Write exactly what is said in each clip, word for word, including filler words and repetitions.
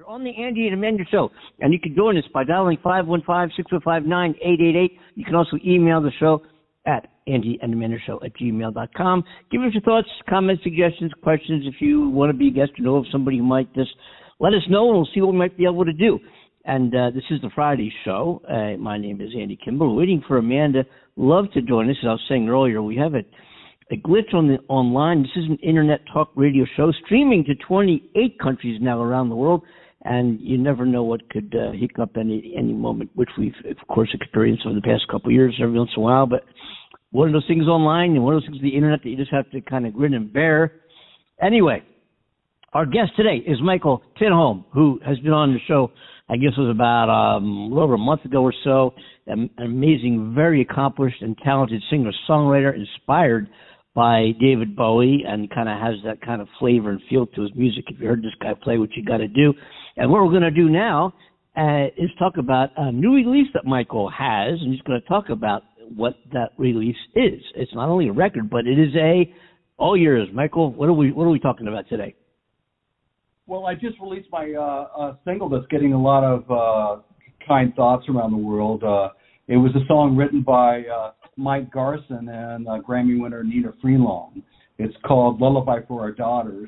You're on the Andy and Amanda Show, and you can join us by dialing five one five, six oh five, nine eight eight eight. You can also email the show at Andy and Amanda Show at gmail dot com. Give us your thoughts, comments, suggestions, questions. If you want to be a guest or know of somebody who might just let us know, and we'll see what we might be able to do. And uh, this is the Friday show. Uh, my name is Andy Kimball. We're waiting for Amanda Love to join us. As I was saying earlier, we have a, a glitch on the online. This is an internet talk radio show streaming to twenty-eight countries now around the world, and you never know what could uh, hiccup any any moment, which we've, of course, experienced over the past couple of years every once in a while. But one of those things online and one of those things on the internet that you just have to kind of grin and bear. Anyway, our guest today is Michael Tinholm, who has been on the show, I guess it was about um, a little over a month ago or so. An amazing, very accomplished and talented singer-songwriter, inspired by David Bowie, and kind of has that kind of flavor and feel to his music. If you heard this guy play, what you got to do. And what we're going to do now uh, is talk about a new release that Michael has, and he's going to talk about what that release is. It's not only a record, but it is a all yours. Michael, what are we what are we talking about today? Well, I just released my uh, uh, single that's getting a lot of uh, kind thoughts around the world. Uh, it was a song written by uh, Mike Garson and uh, Grammy winner Nina Freelong. It's called "Lullaby for Our Daughters,"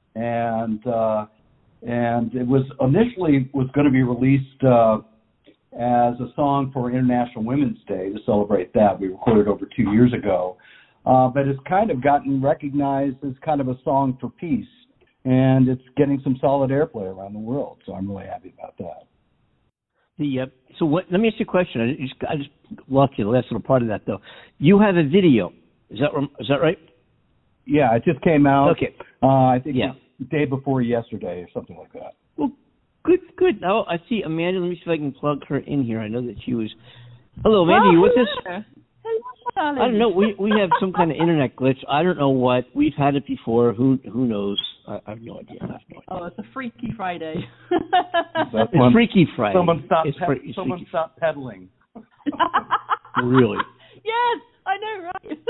and uh, and it was initially was going to be released uh, as a song for International Women's Day to celebrate that. We recorded over two years ago, uh, but it's kind of gotten recognized as kind of a song for peace. And it's getting some solid airplay around the world, so I'm really happy about that. The uh, so what? Let me ask you a question. I just, I just lost you the last little part of that, though. You have a video. Is that is that right? Yeah, it just came out. Okay. Uh, I think yeah. the day before yesterday or something like that. Well, good, good. Now I see Amanda. Let me see if I can plug her in here. I know that she was. Hello, Amanda. Oh, you with us? I don't know. We we have some kind of internet glitch. I don't know what. We've had it before. Who who knows? I, I have no idea. I have no idea. Oh, it's a Freaky Friday. It's one, Freaky Friday. Someone stop. It's Pe- free, someone freaky. stop peddling. Really? Yes, I know, right?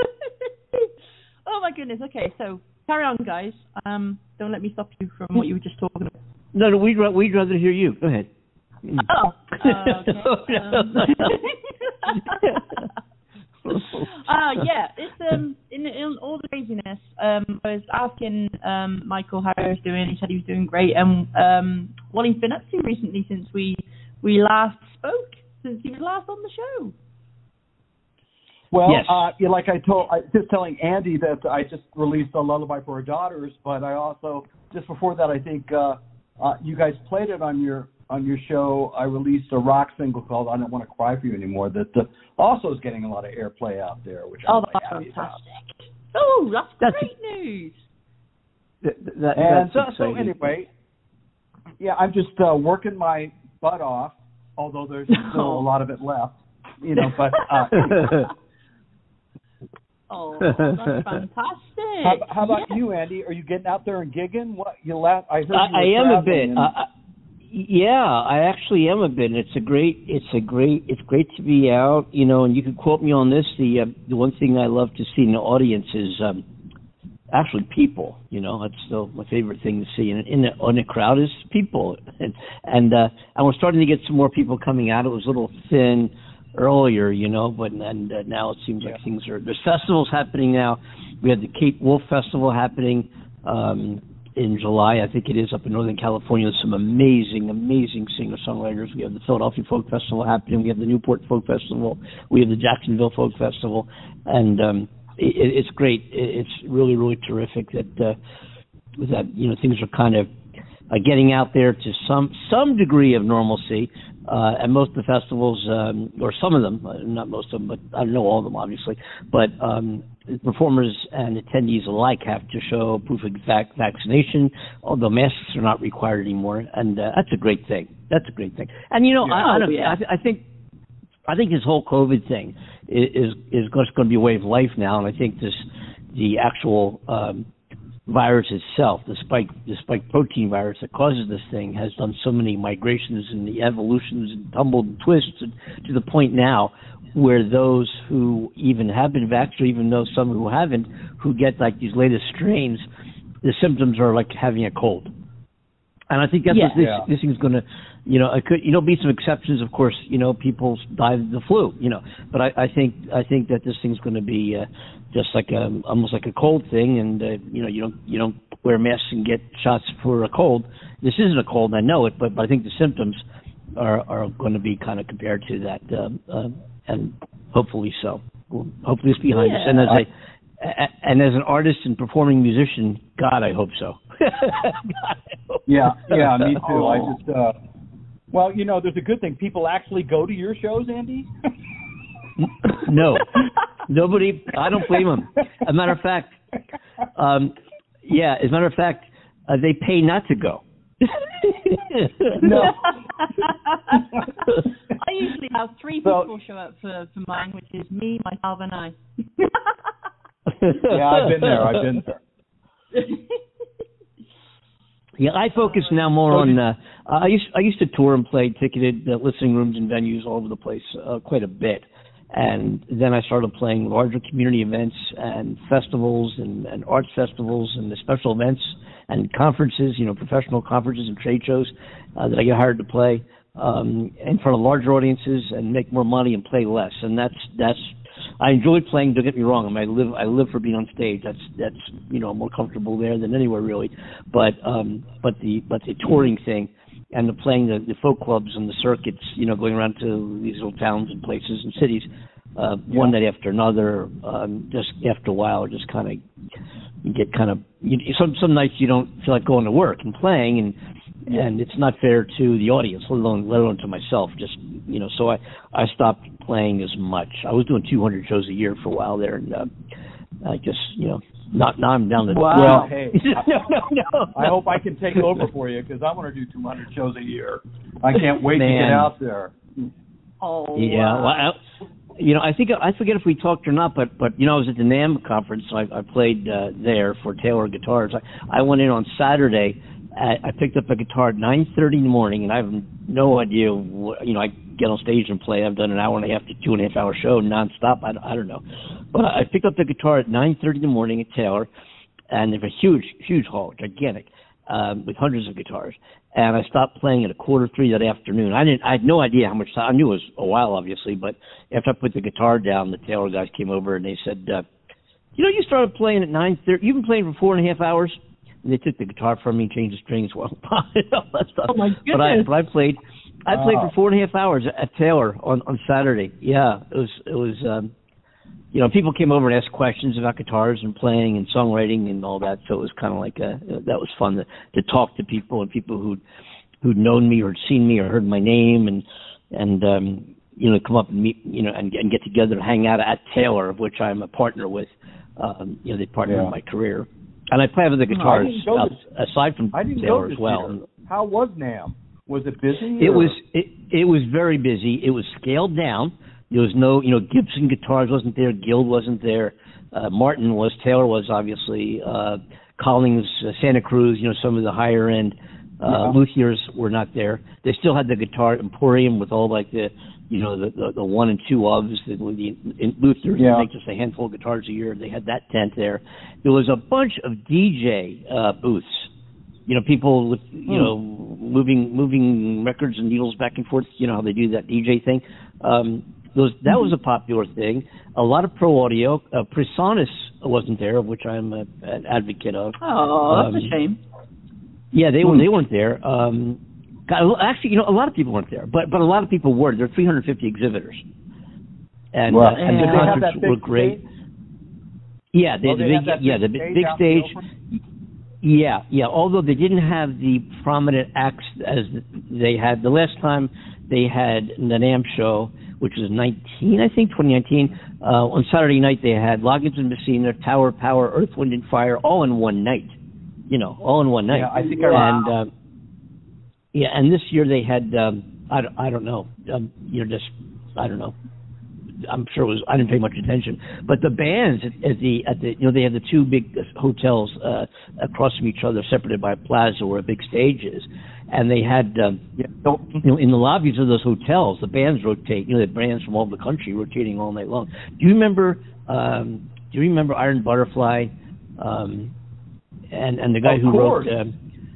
Oh my goodness. Okay, so carry on, guys. Um, don't let me stop you from what you were just talking about. No, no. We'd we'd rather hear you. Go ahead. Oh. Uh, okay. um, uh, yeah, it's um in, in all the craziness. Um, I was asking um Michael how he was doing. He said he was doing great. And um, what he's been up to recently since we we last spoke, since he was last on the show. Well, yes. uh, yeah, like I told, I was just telling Andy that I just released a Lullaby for Our Daughters, but I also just before that, I think uh, uh, you guys played it on your. On your show, I released a rock single called "I Don't Want to Cry for You Anymore" that uh, also is getting a lot of airplay out there, which I'm oh, really that's happy fantastic! about. Oh, that's, that's great news. That, that, and that's so, so anyway, yeah, I'm just uh, working my butt off, although there's still a lot of it left, you know. But uh, oh, that's fantastic! How, how about yes. you, Andy? Are you getting out there and gigging? What you laugh? I heard you I, were I am a traveling bit. and- Uh, Yeah, I actually am a bit. It's a great, it's a great, it's great to be out, you know. And you can quote me on this. The uh, the one thing I love to see in the audience is um, actually people. You know, that's still my favorite thing to see. And in the, in a crowd is people, and and uh, and we're starting to get some more people coming out. It was a little thin earlier, you know, but and uh, now it seems like yeah. things are. There's festivals happening now. We had the Cape Wolf Festival happening. Um, in July, I think it is, up in Northern California. There's some amazing, amazing singer-songwriters. We have the Philadelphia Folk Festival happening. We have the Newport Folk Festival. We have the Jacksonville Folk Festival. And um, it, it's great. It's really, really terrific that, uh, that you know, things are kind of uh, getting out there to some some degree of normalcy. Uh, and most of the festivals, um, or some of them, uh, not most of them, but I don't know all of them, obviously, but um, performers and attendees alike have to show proof of vac- vaccination, although masks are not required anymore, and uh, that's a great thing. That's a great thing. And, you know, yeah. I, I, don't, Oh, yeah. I, th- I think I think this whole COVID thing is is just going to be a way of life now, and I think this the actual um, virus itself, the spike the spike protein virus that causes this thing, has done so many migrations and the evolutions and tumbled and twists to the point now where those who even have been vaccinated, even though some who haven't, who get like these latest strains, the symptoms are like having a cold. And I think that's Yeah. what this, Yeah. this thing's going to, you know, it could, you know, be some exceptions, of course. You know, people die of the flu, you know, but I, I think I think that this thing's going to be uh, just like a, almost like a cold thing, and uh, you know, you don't you don't wear masks and get shots for a cold. This isn't a cold, I know it, but, but I think the symptoms are are going to be kind of compared to that, um, uh, and hopefully so. Well, hopefully it's behind Yeah. us. And as I and as an artist and performing musician, God, I hope so. God, I hope Yeah, yeah, me too. Oh. I just, uh, well, you know, there's a good thing. People actually go to your shows, Andy? No, nobody. I don't blame them. As a matter of fact, um, yeah. As a matter of fact, uh, they pay not to go. No. I usually have three So- people show up for, for mine, which is me, myself, and I. Yeah, I've been there. I've been there. Yeah, I focus now more on. Uh, I used I used to tour and play ticketed uh, listening rooms and venues all over the place uh, quite a bit, and then I started playing larger community events and festivals and, and arts festivals and the special events and conferences, you know, professional conferences and trade shows uh, that I get hired to play um, in front of larger audiences and make more money and play less. And that's that's I enjoy playing. Don't get me wrong. I mean, I live I live for being on stage. That's that's you know more comfortable there than anywhere really. But um, but the but the touring thing and the playing the, the folk clubs and the circuits, you know, going around to these little towns and places and cities, uh, Yeah. one night after another. Um, just after a while, just kind of you get kind of you, some some nights you don't feel like going to work and playing and. Yeah. And it's not fair to the audience, let alone let alone to myself. Just you know, so I I stopped playing as much. I was doing two hundred shows a year for a while there, and uh, I just you know, not now I'm down to Wow. well, Hey, no, no, no. I hope I can take over for you because I want to do two hundred shows a year. I can't wait Man. to get out there. Oh, Yeah, wow. well, I, you know, I think I forget if we talked or not, but but you know, I was at the NAMM conference. So I, I played uh, there for Taylor Guitars. I, I went in on Saturday. I, I picked up a guitar at nine thirty in the morning, and I have no idea what, you know, I get on stage and play. I've done an hour and a half to two and a half hour show nonstop. I, I don't know. But I picked up the guitar at nine thirty in the morning at Taylor, and there's a huge, huge hall, gigantic, um, with hundreds of guitars. And I stopped playing at a quarter three that afternoon. I didn't, I had no idea how much time. I knew it was a while, obviously, but after I put the guitar down, the Taylor guys came over and they said, uh, you know, you started playing at nine thirty. You've been playing for four and a half hours. And they took the guitar from me, changed the strings, well, all that stuff. Oh, my But I, goodness. but I played, I played Wow. for four and a half hours at Taylor on on Saturday. Yeah, it was it was, um, you know, people came over and asked questions about guitars and playing and songwriting and all that. So it was kind of like a, that was fun to to talk to people and people who'd who'd known me or had seen me or heard my name and and um, you know, come up and meet, you know, and, and get together and hang out at Taylor, of which I'm a partner with. Um, you know, they partner Yeah. in my career. And I play other guitars didn't go out, this- aside from I didn't Taylor go this as well. year. How was NAMM? Was it busy? It or- was it, it was very busy. It was scaled down. There was no, you know, Gibson Guitars wasn't there. Guild wasn't there. Uh, Martin was. Taylor was obviously. Uh, Collings, uh, Santa Cruz. You know, some of the higher end uh, Yeah. luthiers were not there. They still had the Guitar Emporium with all like the, you know, the the, the one and two ofs. The, the in, luthiers Yeah. make just a handful of guitars a year. They had that tent there. There was a bunch of D J uh, booths. You know, people with you Hmm. know moving moving records and needles back and forth. You know how they do that D J thing. Um, those that was a popular thing. A lot of pro audio. Uh, Presonus wasn't there, of which I'm a, an advocate of. Oh, that's Um, a shame. Yeah, they were they weren't there. Um, God, actually, you know, a lot of people weren't there, but but a lot of people were. There were three hundred fifty exhibitors, and Well, uh, and did the they have concerts that big were great. stage? Yeah, they, Oh, the they have big that yeah big the stage big out in the stage. open? Yeah, yeah. Although they didn't have the prominent acts as they had the last time they had the NAMM show, which was nineteen, I think, twenty nineteen. Uh, on Saturday night they had Loggins and Messina, Tower Power, Earth, Wind and Fire, all in one night. You know, all in one night. Yeah, I think I and um, yeah, and this year they had um, I don't, I don't know, um, you know, just I don't know. I'm sure it was. I didn't pay much attention, but the bands at, at the at the you know they had the two big hotels uh, across from each other, separated by a plaza where a big stage is, and they had um, Yeah. you know in the lobbies of those hotels, the bands rotate. You know, the bands from all over the country rotating all night long. Do you remember? Um, do you remember Iron Butterfly? Um, and and the guy Of who course. wrote. Um,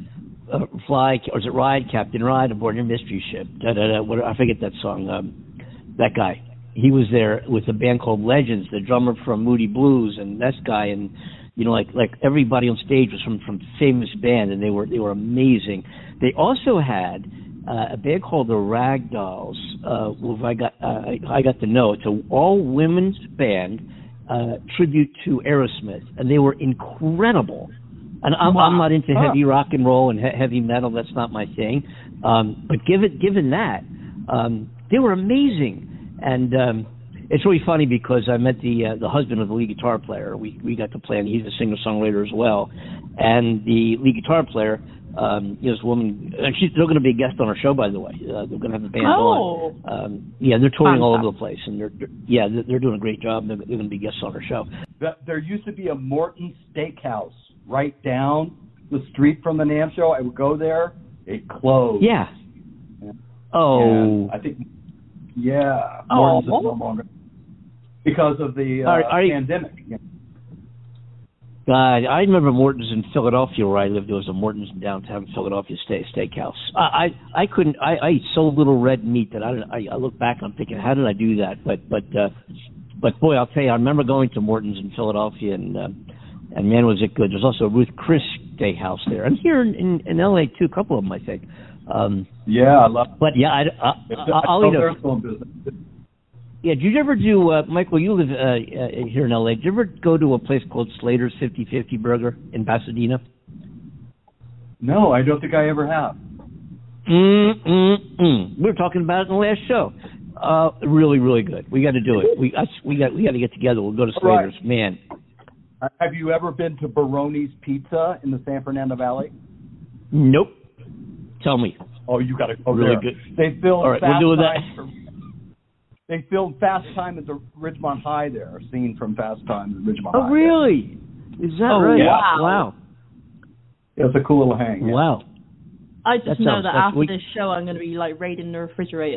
uh, fly, or is it ride, Captain Ride, aboard your mystery ship. Da, da, da, what, I forget that song. Um, that guy. He was there with a band called Legends, the drummer from Moody Blues, and this guy, and you know, like like everybody on stage was from from famous band, and they were they were amazing. They also had uh, a band called the Ragdolls. Uh, who I got uh, I got to know. It's an all women's band, uh, tribute to Aerosmith, and they were incredible. And I'm, wow. I'm not into heavy rock and roll and he- heavy metal. That's not my thing. Um, but given given that, um, they were amazing. And um, it's really funny because I met the uh, the husband of the lead guitar player. We we got to play, and he's a singer-songwriter as well. And the lead guitar player, um, you know, this woman, and she's they're going to be a guest on our show, by the way. Uh, they're going to have the band oh. on. Um, yeah, they're touring all over the place, and they're, they're yeah they're, they're doing a great job. They're, they're going to be guests on our show. There used to be a Morton Steakhouse right down the street from the NAMM show. I would go there. It closed. Yeah. Oh. And I think. Yeah, Morton's oh. is no longer because of the uh, are, are pandemic. You... God, I remember Morton's in Philadelphia where I lived. There was a Morton's in downtown Philadelphia steak steakhouse. I, I I couldn't. I, I eat so little red meat that I, I I look back. I'm thinking, how did I do that? But but uh, but boy, I'll tell you, I remember going to Morton's in Philadelphia, and uh, and man, was it good. There's also a Ruth Chris Steakhouse there, and here in, in, in L A too, a couple of them, I think. Um, yeah, I love. But yeah, I, I, I, I'll eat a. Yeah, did you ever do, uh, Michael? You live uh, uh, here in L A. Did you ever go to a place called Slater's fifty fifty Burger in Pasadena? No, I don't think I ever have. Mm mm mm. We were talking about it in the last show. Uh, really, really good. We got to do it. We I, we got we got to get together. We'll go to Slater's. Right. Man. Have you ever been to Baroni's Pizza in the San Fernando Valley? Nope. Tell me. Oh, you got to go really there. Good. They filmed All right, Fast we'll do Time. that. For, they filmed Fast Time at the Ridgemont High there. A scene from Fast Time at Ridgemont oh, High. Oh, really? There. Is that oh, right? Yeah. Wow. wow. It's a cool little hang. Yeah. Wow. I just that know sounds, that after we, this show, I'm going to be like raiding the refrigerator.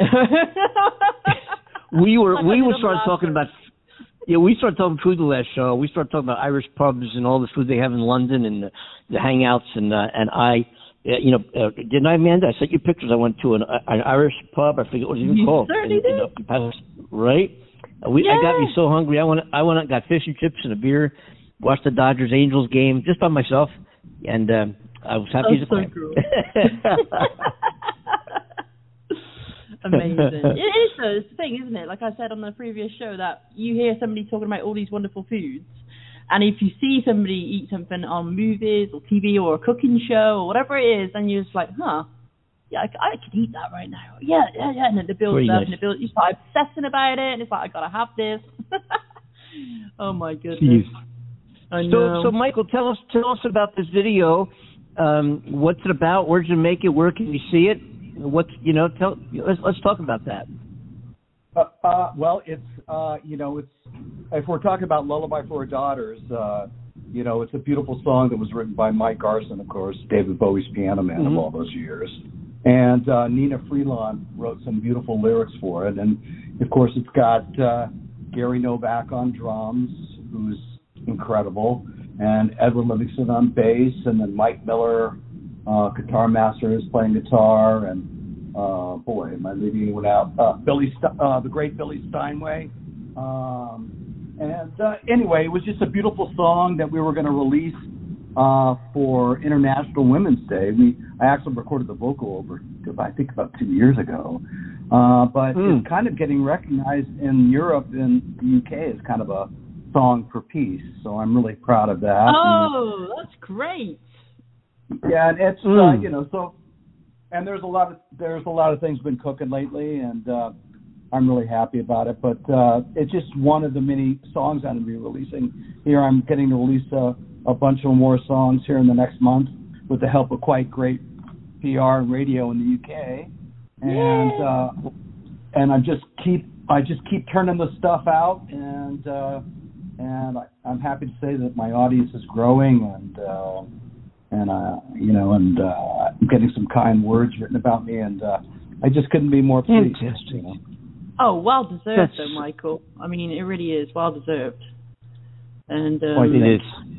we were like we were started talking about. Yeah, we started talking food the last show. We started talking about Irish pubs and all the food they have in London and the, the hangouts and uh, and I, uh, you know, uh, didn't I, Amanda? I sent you pictures. I went to an, uh, an Irish pub. I forget what it was even you called. Certainly in, did. In, uh, right? Uh, we, yeah. I got me so hungry. I went. I went out, got fish and chips and a beer. Watched the Dodgers Angels game just by myself, and uh, I was happy as a clam. Cool. Amazing. It is though, it's the thing, isn't it? Like I said on the previous show, that you hear somebody talking about all these wonderful foods, and if you see somebody eat something on movies or T V or a cooking show or whatever it is, then you're just like, huh, yeah, I, I could eat that right now. Yeah, yeah, yeah. And then it builds Pretty up nice. and it builds, you start obsessing about it, and it's like, I gotta have this. Oh my goodness. Jeez. I so, know. so Michael, tell us, tell us about this video. Um, what's it about? Where did you make it? Where can you see it? What's, you know, tell, let's, let's talk about that. Uh, uh, well, it's, uh, you know, it's, if we're talking about Lullaby for Our Daughters, uh, you know, it's a beautiful song that was written by Mike Garson, of course, David Bowie's piano man mm-hmm. of all those years. And uh, Nina Freelon wrote some beautiful lyrics for it. And, of course, it's got uh, Gary Novak on drums, who's incredible, and Edwin Livingston on bass, and then Mike Miller, uh, guitar master, is playing guitar, and uh, boy, am I leaving anyone out? Uh, Billy, St- uh, the great Billy Steinway. Um, and uh, anyway, it was just a beautiful song that we were going to release uh, for International Women's Day. We I actually recorded the vocal over, I think, about two years ago. Uh, but mm. it's kind of getting recognized in Europe and the U K as kind of a song for peace. So I'm really proud of that. Oh, and, that's great. Yeah, and it's mm. uh, you know so, and there's a lot of there's a lot of things been cooking lately, and uh, I'm really happy about it. But uh, it's just one of the many songs I'm going to be releasing. Here I'm getting to release a, a bunch of more songs here in the next month with the help of quite great P R and radio in the U K, and uh, and I just keep I just keep turning the stuff out, and uh, and I, I'm happy to say that my audience is growing, and. Uh, And, uh, you know, and uh, I'm getting some kind words written about me, and uh, I just couldn't be more pleased. Fantastic. You know? Oh, well deserved, That's... though, Michael. I mean, it really is well deserved. And um, well, it is.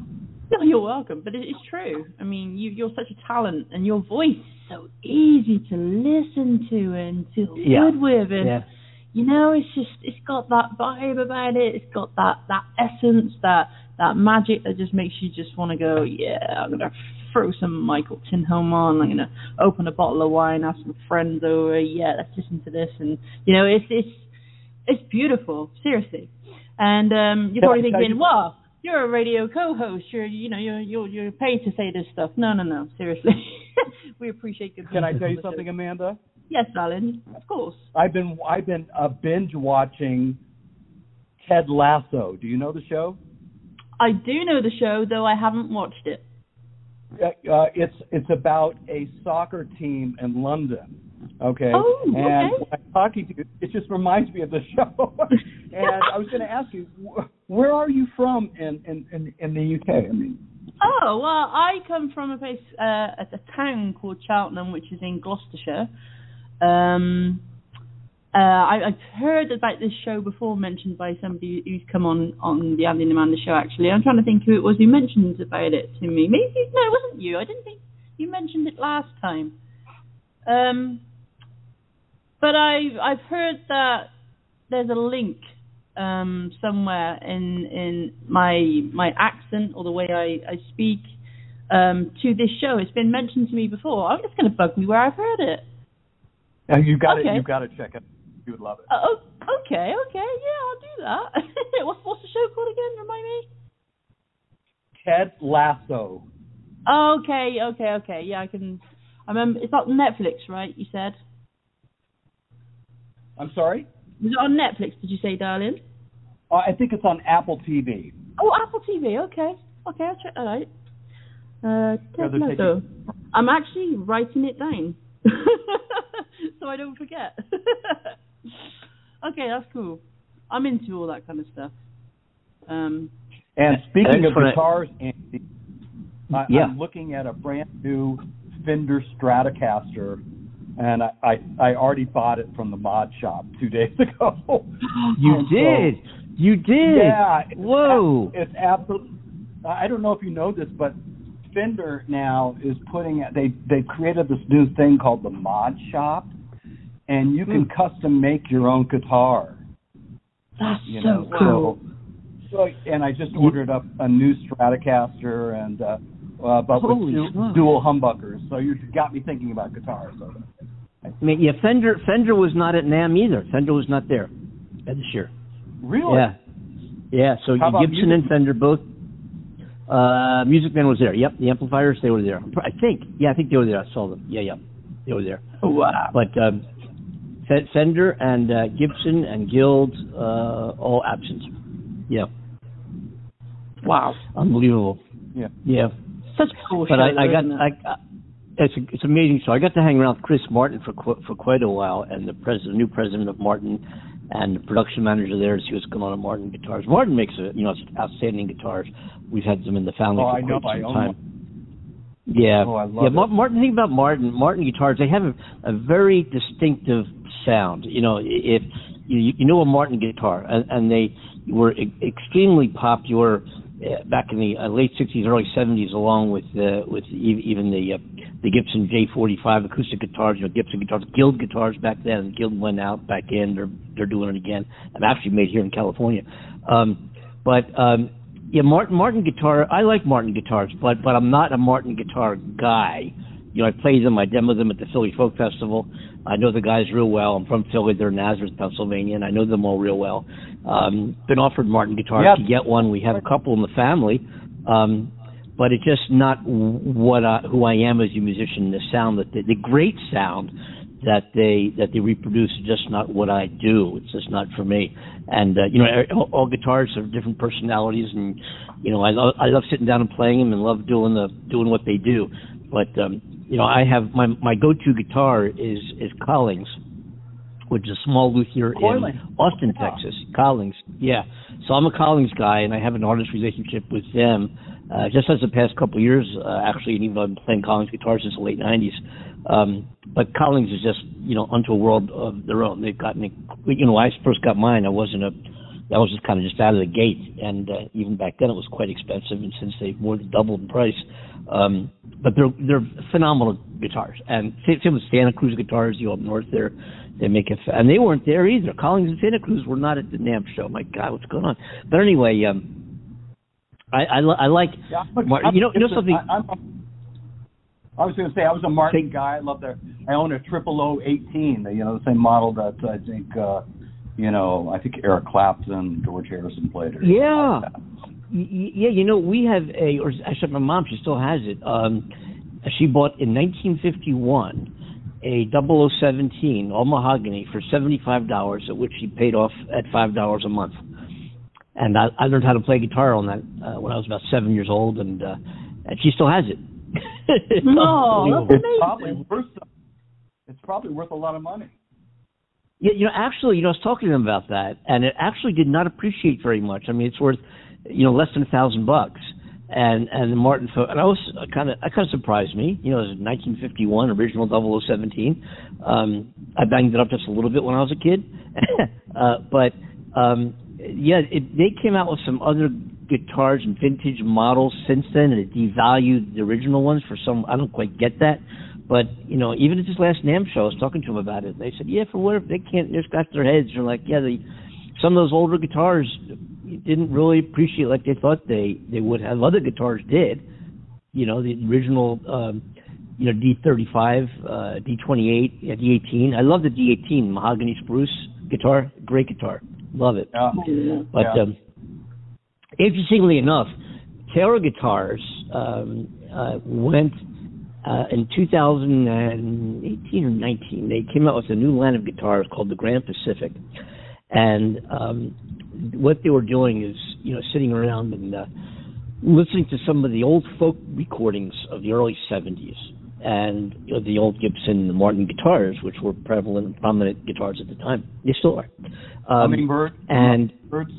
No, you're welcome. But it, it's true. I mean, you, you're such a talent, and your voice is so easy to listen to and feel yeah. good with. And, yeah. you know, it's just, it's got that vibe about it. It's got that, that essence, that, that magic that just makes you just want to go, yeah, I'm going to throw some Michael Tinholm on. I'm going to open a bottle of wine, have some friends over. Yeah, let's listen to this. And, you know, it's, it's, it's beautiful, seriously. And um, you're probably thinking, wow, you're a radio co-host. You're, you know, you're, you're, you're paid to say this stuff. No, no, no, seriously. We appreciate good. Can I tell you something, Amanda? Yes, Alan, of course. I've been, I've been uh, binge watching Ted Lasso. Do you know the show? I do know the show, though I haven't watched it. Uh, it's, it's about a soccer team in London. Okay. Oh, and okay. when I'm talking to you, it just reminds me of the show. And I was going to ask you, where are you from in, in, in, in the U K? I mean. Oh, well, I come from a place, uh, a, a town called Cheltenham, which is in Gloucestershire. Um, uh, I, I've heard about this show before, mentioned by somebody who's come on, on the Andy and Amanda show, actually. I'm trying to think who it was who mentioned about it to me. Maybe, no, it wasn't you. I didn't think you mentioned it last time. Um, but I've, I've heard that there's a link um, somewhere in in my my accent or the way I, I speak um, to this show. It's been mentioned to me before. I'm just going to bug me where I've heard it. And you got okay. it. You got to check it. You would love it. Uh, oh, okay, okay, yeah, I'll do that. what's what's the show called again? Remind me. Ted Lasso. Okay, okay, okay. Yeah, I can. I remember. It's on Netflix, right? You said. I'm sorry? Is it on Netflix, did you say, darling? Uh, I think it's on Apple T V. Oh, Apple T V, okay. Okay, I'll check that out. Uh, Ted Yeah, Lasso. I'm actually writing it down. So I don't forget. Okay, that's cool. I'm into all that kind of stuff. Um, and speaking of Excellent. guitars, Andy, I, yeah. I'm looking at a brand new Fender Stratocaster. And I, I, I already bought it from the mod shop two days ago. You and did. So, you did. Yeah. Whoa. It's, it's absolutely. I don't know if you know this, but Fender now is putting. They they created this new thing called the mod shop, and you can mm. custom make your own guitar. That's you so know? cool. So, so, and I just ordered up a new Stratocaster and. Uh, Uh, but Holy with du- smokes. dual humbuckers, so you got me thinking about guitars. So. I mean, yeah, Fender Fender was not at NAMM either. Fender was not there this year. Really? Yeah, yeah. So How about Gibson music? and Fender both. Uh, Music Man was there. Yep, the amplifiers they were there. I think. Yeah, I think they were there. I saw them. Yeah, yeah, they were there. Oh, wow. But um, Fender and uh, Gibson and Guild uh, all absent. Yeah. Wow. Unbelievable. Yeah. Yeah. Such a cool but show. I, I got, isn't it? I, I, it's a, it's amazing. So I got to hang around with Chris Martin for qu- for quite a while, and the president, new president of Martin, and the production manager there to see what's going on at Martin Guitars. Martin makes a, you know outstanding guitars. We've had them in the family oh, for I quite know, some I time. One. Yeah, oh, I love yeah. it. Ma- Martin, think about Martin. Martin Guitars. They have a, a very distinctive sound. You know, if you, you know a Martin guitar, and, and they were e- extremely popular. Uh, back in the uh, late sixties, early seventies, along with uh, with e- even the uh, the Gibson J forty-five acoustic guitars, you know, Gibson guitars, Guild guitars back then. Guild went out, back in. They're they're doing it again. I'm actually made here in California. Um, but um, yeah, Martin Martin guitar. I like Martin guitars, but but I'm not a Martin guitar guy. You know, I play them, I demo them at the Philly Folk Festival. I know the guys real well. I'm from Philly. They're in Nazareth, Pennsylvania, and I know them all real well. Um, been offered Martin guitars yep. to get one. We have a couple in the family, um, but it's just not what I, who I am as a musician. The sound that they, the great sound that they that they reproduce is just not what I do. It's just not for me. And uh, you know, all, all guitars have different personalities, and you know, I love I love sitting down and playing them, and love doing the doing what they do. But um, you know, I have my my go-to guitar is is Collings, which is a small luthier Coiling. in Austin, oh. Texas. Collings, yeah. So I'm a Collings guy, and I have an artist relationship with them. Uh, just as the past couple of years, uh, actually, and even though I've been playing Collings guitars since the late nineties. Um, but Collings is just, you know, unto a world of their own. They've gotten, you know, when I first got mine, I wasn't a that was just kind of just out of the gate, and uh, even back then it was quite expensive, and since they've more than doubled in price, um, but they're they're phenomenal guitars. And same, same with Santa Cruz guitars, you know, up north there, they make it, and they weren't there either. Collings and Santa Cruz were not at the NAMM show. My God, what's going on? But anyway, um, I I, I like yeah, but, Martin. You know, you know something. I, I'm, I was going to say I was a Martin guy. I love their. I own a triple O eighteen. You know, the same model that I think, uh, you know, I think Eric Clapton, George Harrison played it. Yeah, like y- yeah. You know, we have a, or actually, my mom, she still has it. Um, she bought in nineteen fifty-one a double O seventeen all mahogany for seventy-five dollars, at which she paid off at five dollars a month. And I, I learned how to play guitar on that uh, when I was about seven years old, and uh, and she still has it. No, it's probably worth. It's probably worth a lot of money. Yeah, you know, actually, you know, I was talking to them about that, and it actually did not appreciate very much. I mean, it's worth, you know, less than a thousand bucks. And and the Martin, and I was kind of, that kind of surprised me. You know, it was nineteen fifty-one original double O seventeen. Um, I banged it up just a little bit when I was a kid, uh, but um, yeah, it, they came out with some other guitars and vintage models since then, and it devalued the original ones for some. I don't quite get that, but you know, even at this last NAMM show, I was talking to them about it. And they said, yeah, for whatever they can't, they scratch their heads. They're like, yeah, they, some of those older guitars didn't really appreciate like they thought they they would have. Other guitars did, you know, the original, um, you know, D thirty-five, uh, D twenty-eight, yeah, D eighteen. I love the D eighteen mahogany spruce guitar, great guitar, love it. Yeah. But yeah. Um, interestingly enough, Taylor Guitars um, uh, went uh, in two thousand eighteen or nineteen. They came out with a new line of guitars called the Grand Pacific, and um, what they were doing is, you know, sitting around and uh, listening to some of the old folk recordings of the early seventies, and you know, the old Gibson and Martin guitars, which were prevalent and prominent guitars at the time. They still are. Um, Hummingbird and birds.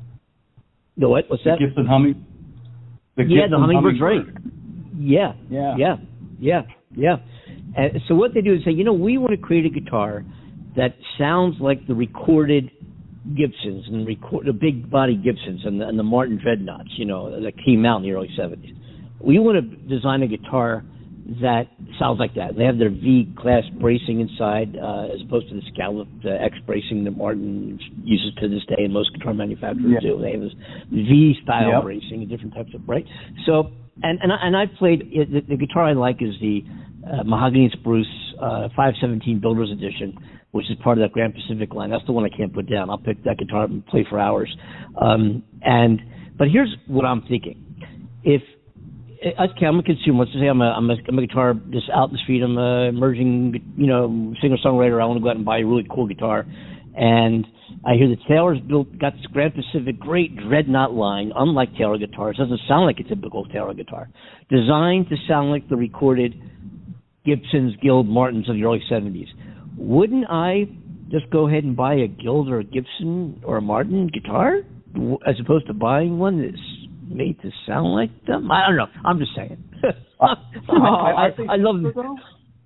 The what? What's that? The Gibson humming. The yeah, Gibson the Hummingbird's Hummingbird. right. Yeah, Yeah. yeah, yeah, yeah. And so what they do is say, you know, we want to create a guitar that sounds like the recorded Gibsons and record the big body Gibsons and the, and the Martin Dreadnoughts, you know, that came out in the early seventies. We want to design a guitar that sounds like that. They have their V-class bracing inside, uh, as opposed to the scalloped uh, X bracing that Martin uses to this day, and most guitar manufacturers yeah. do. They have this V-style yep. bracing and different types of, right? So, and and I, and I played, the, the guitar I like is the uh, Mahogany and Spruce uh, five seventeen Builder's Edition, which is part of that Grand Pacific line. That's the one I can't put down. I'll pick that guitar up and play for hours. Um, and but here's what I'm thinking. If Okay, I'm a consumer. Let's just say I'm a, I'm a, I'm a guitar just out in the street. I'm a emerging, you know, singer-songwriter. I want to go out and buy a really cool guitar. And I hear that Taylor's built, got this Grand Pacific great Dreadnought line, unlike Taylor guitars. It doesn't sound like a typical Taylor guitar. Designed to sound like the recorded Gibsons, Guild, Martins of the early seventies. Wouldn't I just go ahead and buy a Guild or a Gibson or a Martin guitar as opposed to buying one that's made to sound like them? I don't know. I'm just saying. uh, oh, I, I, I, I love them.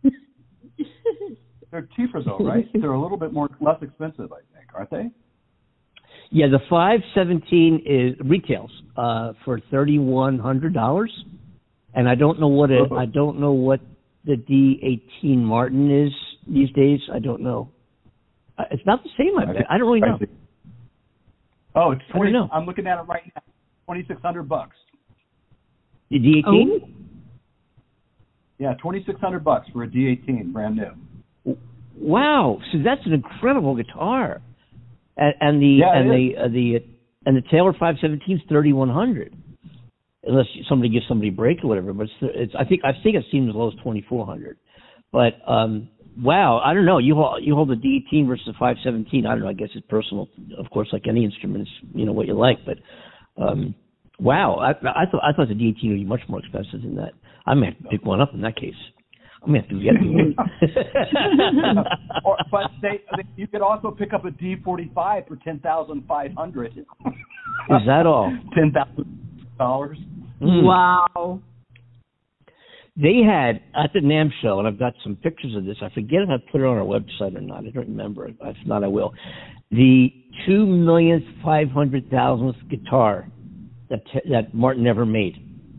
They're cheaper though, right? They're a little bit more less expensive, I think, aren't they? Yeah, the five seventeen is retails uh, for thirty-one hundred dollars, and I don't know what it. I don't know what the D eighteen Martin is these days. I don't know. Uh, it's not the same. I bet. I don't really know. Oh, it's twenty. Know. I'm looking at it right now. Twenty-six hundred bucks. The D eighteen? Oh. Yeah, twenty-six hundred bucks for a D eighteen, brand new. Wow! So that's an incredible guitar, and, and the yeah, and the uh, the and the Taylor five seventeen is thirty-one hundred, unless somebody gives somebody a break or whatever. But it's, it's I think I think I've seen as low as twenty-four hundred. But um, wow, I don't know. You hold you hold the D eighteen versus the five seventeen. I don't know. I guess it's personal, of course, like any instrument. It's, you know, what you like, but. Um, wow, I, I thought I thought the D eighteen would be much more expensive than that. I may have to pick one up in that case. I'm gonna have to get one. or, but they, they, you could also pick up a D forty-five for ten thousand five hundred. Is that all? Ten thousand dollars. Mm. Wow. They had at the NAMM show, and I've got some pictures of this. I forget if I put it on our website or not. I don't remember. If not, I will. the two millionth five hundred thousandth guitar that that Martin ever made.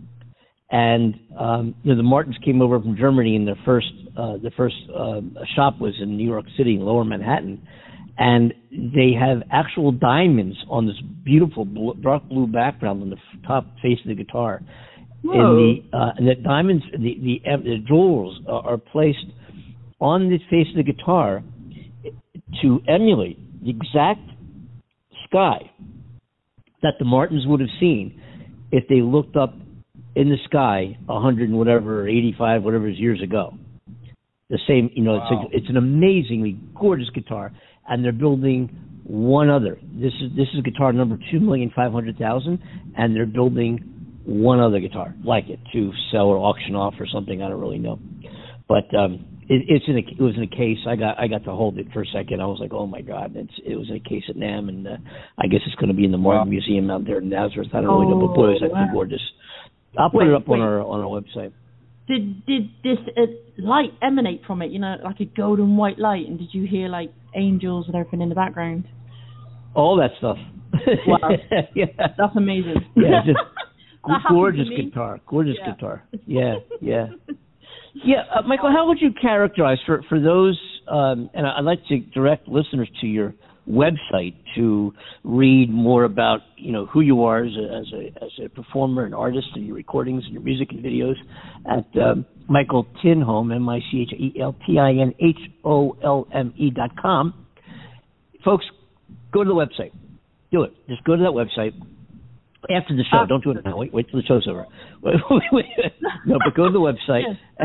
And um, you know, the Martins came over from Germany, and their first uh, the first uh, shop was in New York City, in Lower Manhattan, and they have actual diamonds on this beautiful blue, dark blue background on the top face of the guitar. Whoa. And the uh, and the diamonds, the the, the jewels are, are placed on the face of the guitar to emulate the exact sky that the Martins would have seen if they looked up in the sky a hundred and whatever, eighty-five, whatever it is years ago. The same, you know, wow. it's, a, it's an amazingly gorgeous guitar, and they're building one other. This is this is guitar number two million five hundred thousand, and they're building one other guitar like it to sell or auction off or something. I don't really know, but um, it, it's in a, it was in a case. I got I got to hold it for a second. I was like, oh my god! It's it was in a case at NAMM, and uh, I guess it's going to be in the Martin wow. Museum out there in Nazareth. I don't oh, really know, but boy, it was actually wow. gorgeous. I'll put wait, it up wait. on our on our website. Did did this uh, light emanate from it? You know, like a golden white light, and did you hear like angels and everything in the background? All that stuff. Wow, yeah, that's amazing. Yeah, just gorgeous guitar, gorgeous yeah. guitar. Yeah, yeah, yeah. Uh, Michael, how would you characterize for for those? Um, and I'd like to direct listeners to your website to read more about, you know, who you are as a as a, as a performer and artist, and your recordings and your music and videos at um, Michael Tinholm, M I C H E L T I N H O L M E dot com. Folks, go to the website. Do it. Just go to that website. After the show, uh, don't do it now. Wait, wait till the show's over. Wait, wait, wait. No, but go to the website.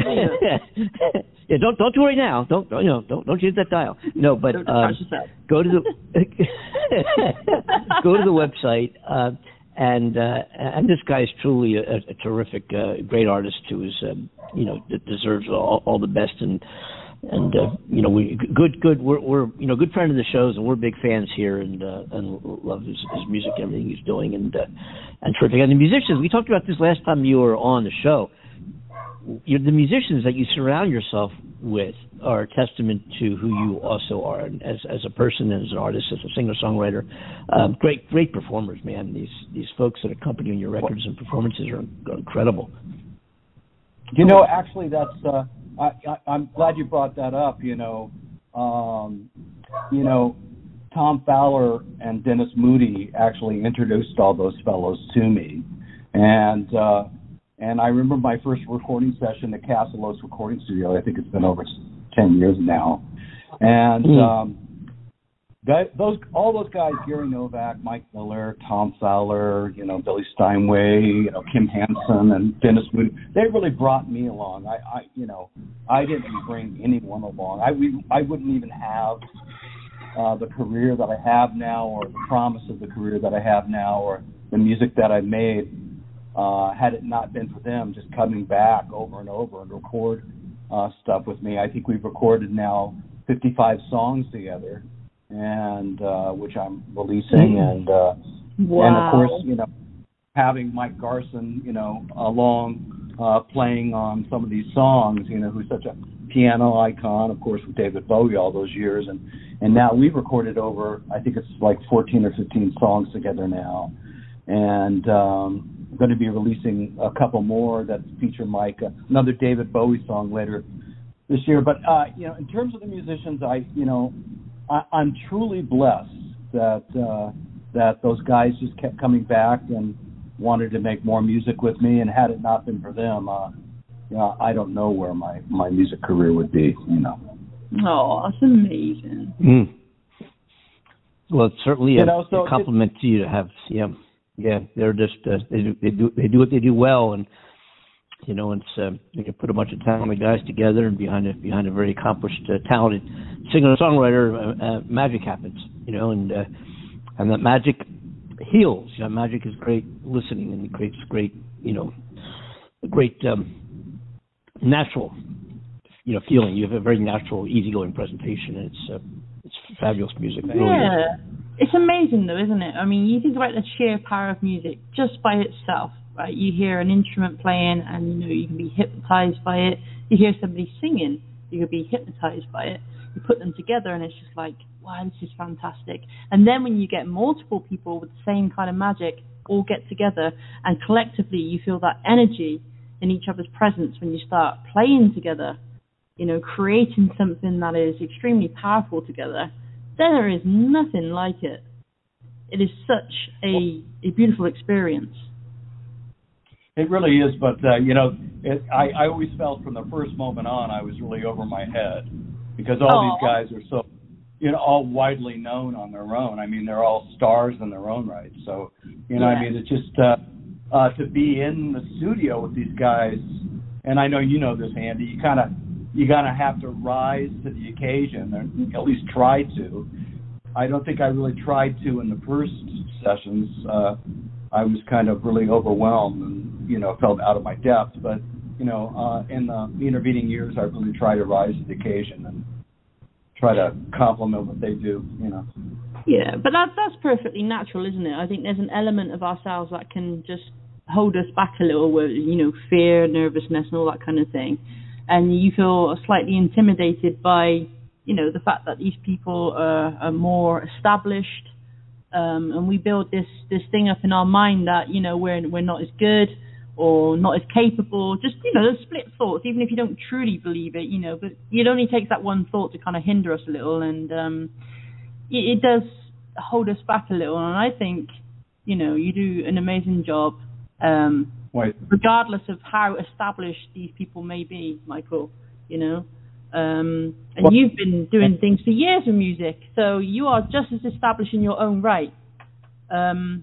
Yeah, don't don't do it right now. Don't you know? Don't don't use that dial. No, but um, go to the go to the website, uh, and uh, and this guy is truly a, a terrific, uh, great artist who is um, you know deserves all, all the best, and and uh, you know we good good we're we're you know good friend of the shows, and we're big fans here, and uh, and love his, his music, and everything he's doing, and uh, and terrific. And the musicians, we talked about this last time you were on the show. You're, the musicians that you surround yourself with are a testament to who you also are as as a person, and as an artist, as a singer-songwriter. Um, great, great performers, man. These these folks that accompany your records and performances are, are incredible. You know, actually, that's uh, I, I, I'm glad you brought that up. You know, um, you know, Tom Fowler and Dennis Moody actually introduced all those fellows to me, and. Uh, And I remember my first recording session at Castle Oaks Recording Studio. I think it's been over ten years now. And mm. um, that, those all those guys, Gary Novak, Mike Miller, Tom Fowler, you know, Billy Steinway, you know, Kim Hansen, and Dennis Moody, they really brought me along. I, I you know, I didn't bring anyone along. I we, I wouldn't even have uh, the career that I have now, or the promise of the career that I have now, or the music that I made. Uh, had it not been for them just coming back over and over and record uh, stuff with me. I think we've recorded now fifty-five songs together, and uh, which I'm releasing. And uh, wow. and of course, you know, having Mike Garson, you know, along uh, playing on some of these songs, you know, who's such a piano icon, of course, with David Bowie all those years, and and now we've recorded over, I think it's like fourteen or fifteen songs together now, and. Um, I'm going to be releasing a couple more that feature Mike, uh, another David Bowie song later this year. But uh, you know, in terms of the musicians, I you know, I, I'm truly blessed that uh, that those guys just kept coming back and wanted to make more music with me. And had it not been for them, uh, you know, I don't know where my, my music career would be. You know. Oh, that's amazing. Mm. Well, it's certainly a, you know, so a compliment it, to you to have. Yeah. Yeah, they're just uh, they do they do they do what they do well, and you know it's uh, you can put a bunch of talented guys together, and behind a behind a very accomplished, uh, talented singer and songwriter, uh, uh, magic happens, you know, and uh, and that magic heals. You know, magic is great listening, and it creates great, you know, a great um, natural, you know, feeling. You have a very natural, easygoing presentation, and it's uh, it's fabulous music. Yeah. Really. It's amazing, though, isn't it? I mean, you think about the sheer power of music just by itself, right? You hear an instrument playing, and you know you can be hypnotized by it. You hear somebody singing, you can be hypnotized by it. You put them together, and it's just like, wow, this is fantastic. And then when you get multiple people with the same kind of magic all get together, and collectively you feel that energy in each other's presence when you start playing together, you know, creating something that is extremely powerful together, there is nothing like it. It is such a, a beautiful experience. It really is, but, uh, you know, it, I, I always felt from the first moment on I was really over my head because all Aww. these guys are so, you know, all widely known on their own. I mean, they're all stars in their own right. So, you know, yeah. I mean, it's just uh, uh, to be in the studio with these guys, and I know you know this, Andy, you kind of, you kind of have to rise to the occasion, or at least try to. I don't think I really tried to in the first sessions. Uh, I was kind of really overwhelmed and, you know, felt out of my depth. But, you know, uh, in the intervening years, I really try to rise to the occasion and try to compliment what they do, you know. Yeah, but that, that's perfectly natural, isn't it? I think there's an element of ourselves that can just hold us back a little with, you know, fear, nervousness, and all that kind of thing. And you feel slightly intimidated by, you know, the fact that these people are, are more established, um, and we build this, this thing up in our mind that, you know, we're we're not as good or not as capable. Just, you know, those split thoughts, even if you don't truly believe it, you know, but it only takes that one thought to kind of hinder us a little, and um, it, it does hold us back a little. And I think, you know, you do an amazing job, um, Wait. regardless of how established these people may be, Michael, you know. Um, and well, you've been doing things for years with music, so you are just as established in your own right. Um,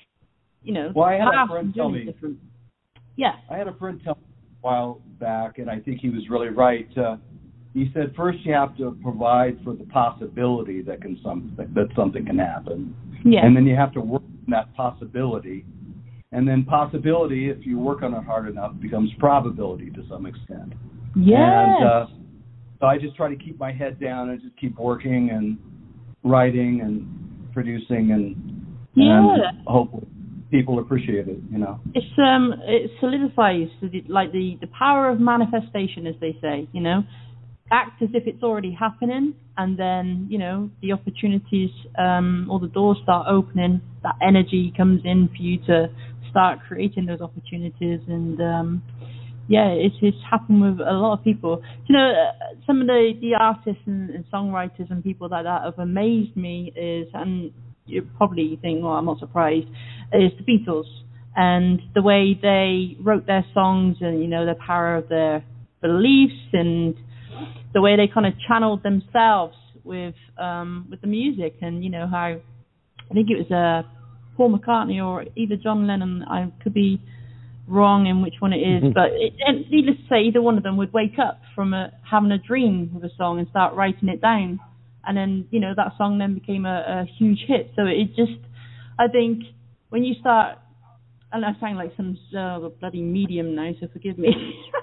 you know, well, I had a friend tell me. Different. Yeah. I had a friend tell me a while back, and I think he was really right. Uh, he said first you have to provide for the possibility that can some that something can happen, yeah. and then you have to work on that possibility, and then possibility, if you work on it hard enough, becomes probability to some extent. Yeah. And uh, so I just try to keep my head down and just keep working and writing and producing, and yeah. and hopefully people appreciate it, you know. It's um, it solidifies like the, the power of manifestation, as they say. You know, act as if it's already happening, and then you know the opportunities um, or the doors start opening. That energy comes in for you to start creating those opportunities, and um, yeah, it's it's happened with a lot of people. You know, uh, some of the, the artists and, and songwriters and people like that have amazed me. Is and you probably think, well, I'm not surprised, is the Beatles and the way they wrote their songs, and you know the power of their beliefs and the way they kind of channeled themselves with um, with the music, and you know how I think it was uh, Paul McCartney or either John Lennon. I could be wrong in which one it is, but it, and needless to say, either one of them would wake up from a, having a dream with a song and start writing it down. And then, you know, that song then became a, a huge hit. So it just, I think, when you start, and I sound like some uh, bloody medium now, so forgive me,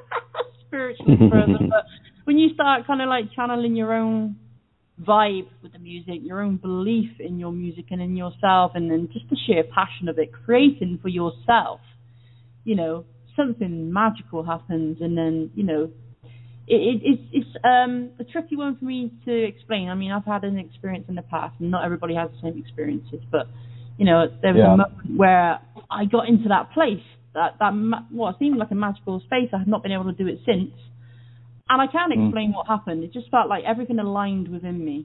spiritual further, but when you start kind of like channeling your own vibe with the music, your own belief in your music and in yourself, and then just the sheer passion of it, creating for yourself, you know, something magical happens, and then, you know, It, it, it's it's um, a tricky one for me to explain. I mean, I've had an experience in the past, and not everybody has the same experiences. But you know, there was yeah. a moment where I got into that place, that that what seemed like a magical space. I have not been able to do it since, and I can't explain mm. what happened. It just felt like everything aligned within me,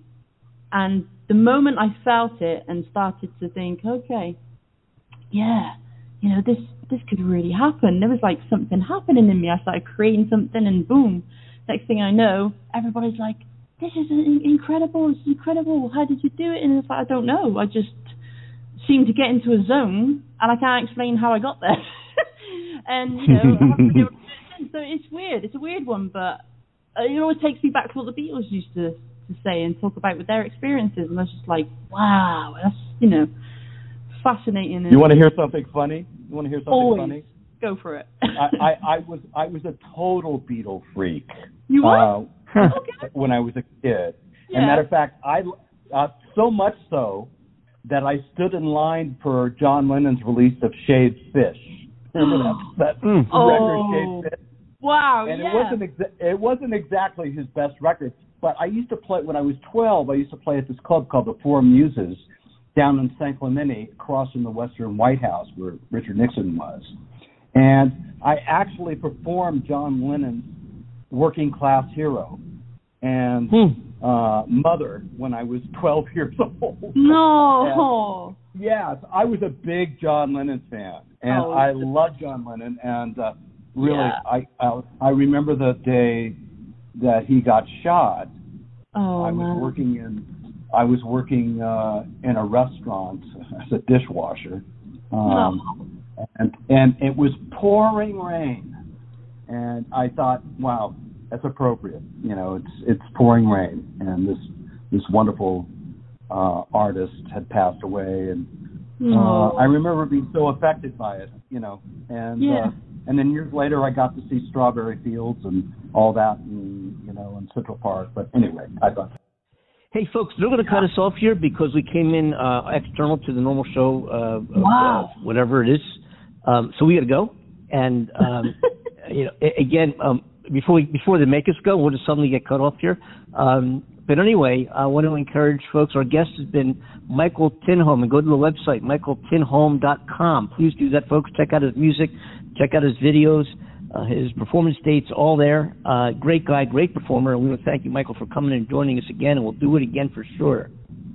and the moment I felt it and started to think, okay, yeah, you know, this this could really happen. There was like something happening in me. I started creating something, and boom. Next thing I know, everybody's like, this is incredible, this is incredible, how did you do it? And it's like, I don't know, I just seemed to get into a zone, and I can't explain how I got there. And, you know, I haven't been able to do it since. So it's weird, it's a weird one, but it always takes me back to what the Beatles used to, to say and talk about with their experiences, and I was just like, wow, that's, you know, fascinating. You want to hear something funny? You want to hear something always. funny? Go for it. I, I, I was I was a total Beatle freak. You were? Uh, okay. When I was a kid. Yeah. And matter of fact, I uh, so much so that I stood in line for John Lennon's release of Shaved Fish. Remember that, that oh. record, Shaved Fish? Wow, and yeah. it wasn't exa- it wasn't exactly his best record, but I used to play when I was twelve. I used to play at this club called the Four Muses down in San Clemente, across from the Western White House where Richard Nixon was. And I actually performed John Lennon's Working Class Hero and hmm. uh, Mother when I was twelve years old. No. And, yes, I was a big John Lennon fan, and oh, I love John Lennon. And uh, really, yeah. I, I I remember the day that he got shot. Oh, I was man. working in I was working uh, in a restaurant as a dishwasher. Um, oh. And and it was pouring rain, and I thought, wow, that's appropriate. You know, it's it's pouring rain, and this this wonderful uh, artist had passed away, and uh, I remember being so affected by it. You know, and yeah. uh, and then years later, I got to see Strawberry Fields and all that, and you know, in Central Park. But anyway, I thought. Hey, folks, they're going to cut us off here because we came in uh, external to the normal show, uh, wow. uh, whatever it is. Um, so we got to go. And, um, you know, again, um, before we, before they make us go, we'll just suddenly get cut off here. Um, but anyway, I want to encourage folks. Our guest has been Michael Tinholm. And go to the website, michael tinholm dot com. Please do that, folks. Check out his music. Check out his videos. Uh, his performance dates, all there. Uh, great guy, great performer. And we want to thank you, Michael, for coming and joining us again, and we'll do it again for sure.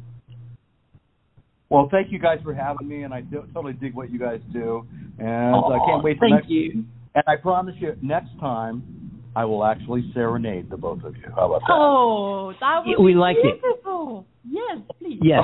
Well, thank you guys for having me, and I do, totally dig what you guys do. And I oh, uh, can't wait for thank next you. And I promise you, next time, I will actually serenade the both of you. How about that? Oh, that would yeah, we be like beautiful. It. Yes, please. Yes.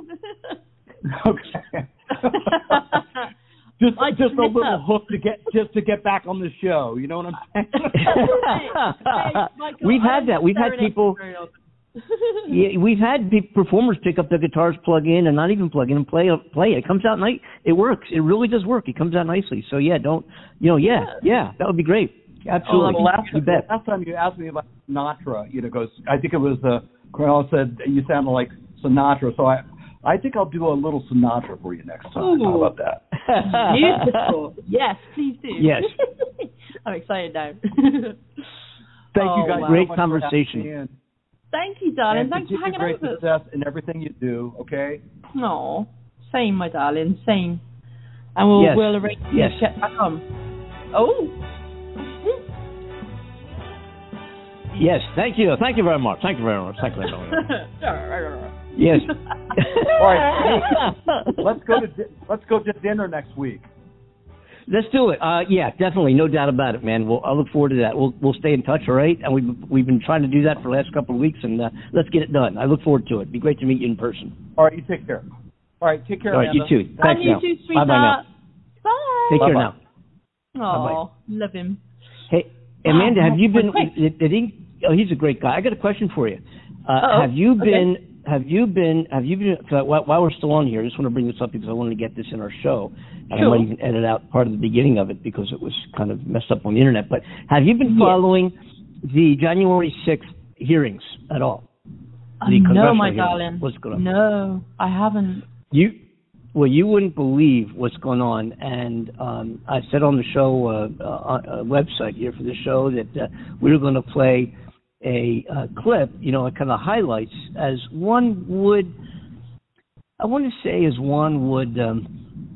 Okay. Just, like just a little up. hook to get just to get back on the show. You know what I'm saying? hey, Michael, we've had that. We've had people. yeah, we've had performers pick up their guitars, plug in, and not even plug in and play. Play it. It comes out nice. It works. It really does work. It comes out nicely. So yeah, don't you know? Yeah, yeah, that would be great. Absolutely. Oh, last, you bet. last time you asked me about Sinatra, you know, because I think it was uh, Cornell said you sounded like Sinatra, so I. I think I'll do a little Sinatra for you next time. Ooh. How about that? Beautiful. Yes, please do. Yes. I'm excited now. Thank oh, you guys. Wow. Great conversation. Thank you, darling. And Thanks for hanging great out with us. success in everything you do. Okay. No, same, my darling. Same. And we'll yes. we'll arrange yes. to check back on. Oh. Yes. Thank you. Thank you very much. Thank you very much. Thank you very much. Yes. All right. Let's go to di- let's go to dinner next week. Let's do it. Uh, yeah, definitely, no doubt about it, man. We'll, I look forward to that. We'll we'll stay in touch, all right? And we've we've been trying to do that for the last couple of weeks, and uh, let's get it done. I look forward to it. It'd be great to meet you in person. All right, you take care. All right, take care. All right, Amanda. you too. Thanks, and you now. too, sweetheart. Bye bye now. Bye. Take care Bye-bye. now. Oh, love him. Hey, Amanda, Oh, have you been? wait. Did, did he? Oh, he's a great guy. I got a question for you. Uh, Uh-oh. have you been? Okay. Have you been? Have you been? Uh, while, while we're still on here, I just want to bring this up because I wanted to get this in our show, and Sure. I might even edit out part of the beginning of it because it was kind of messed up on the internet. But have you been Yes. following the January sixth hearings at all? Uh, The no, congressional my hearings? darling. What's going on? No, I haven't. You, well, you wouldn't believe what's going on. And um, I said on the show, uh, uh, uh, website here for the show, that uh, we were going to play a uh, clip, you know, kind of highlights as one would, I want to say as one would um,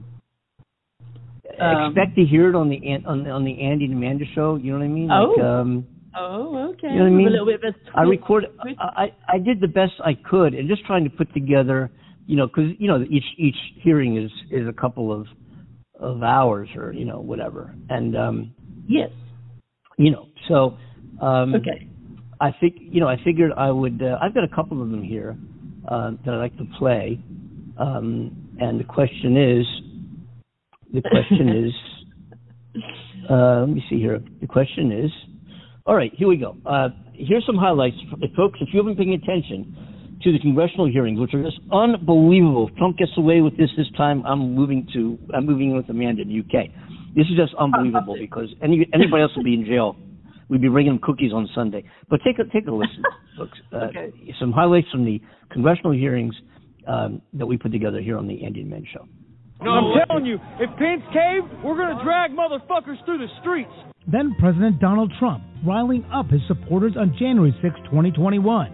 Um, expect to hear it on the An- on the, on the Andy and Amanda show. You know what I mean? Oh. Like, um, Oh, okay. You know what I mean? A little bit of a I twist. record. I I did the best I could, and just trying to put together, you know, because you know each each hearing is is a couple of of hours or you know whatever, and um, Yes. you know, so um, Okay. I think you know I figured I would. Uh, I've got a couple of them here uh, that I like to play, um, and the question is, the question is, uh, let me see here. The question is. All right, here we go. Uh, here's some highlights. Folks, if you haven't been paying attention to the congressional hearings, which are just unbelievable. Trump gets away with this this time. I'm moving to, I'm moving in with Amanda in the U K. This is just unbelievable because any, anybody else would be in jail. We'd be bringing them cookies on Sunday. But take a, take a listen, folks. Uh, Okay. Some highlights from the congressional hearings um, that we put together here on the Andy and Men Show. No I'm way. telling you, if Pence caved, we're going to drag motherfuckers through the streets. Then President Donald Trump riling up his supporters on January sixth, twenty twenty-one.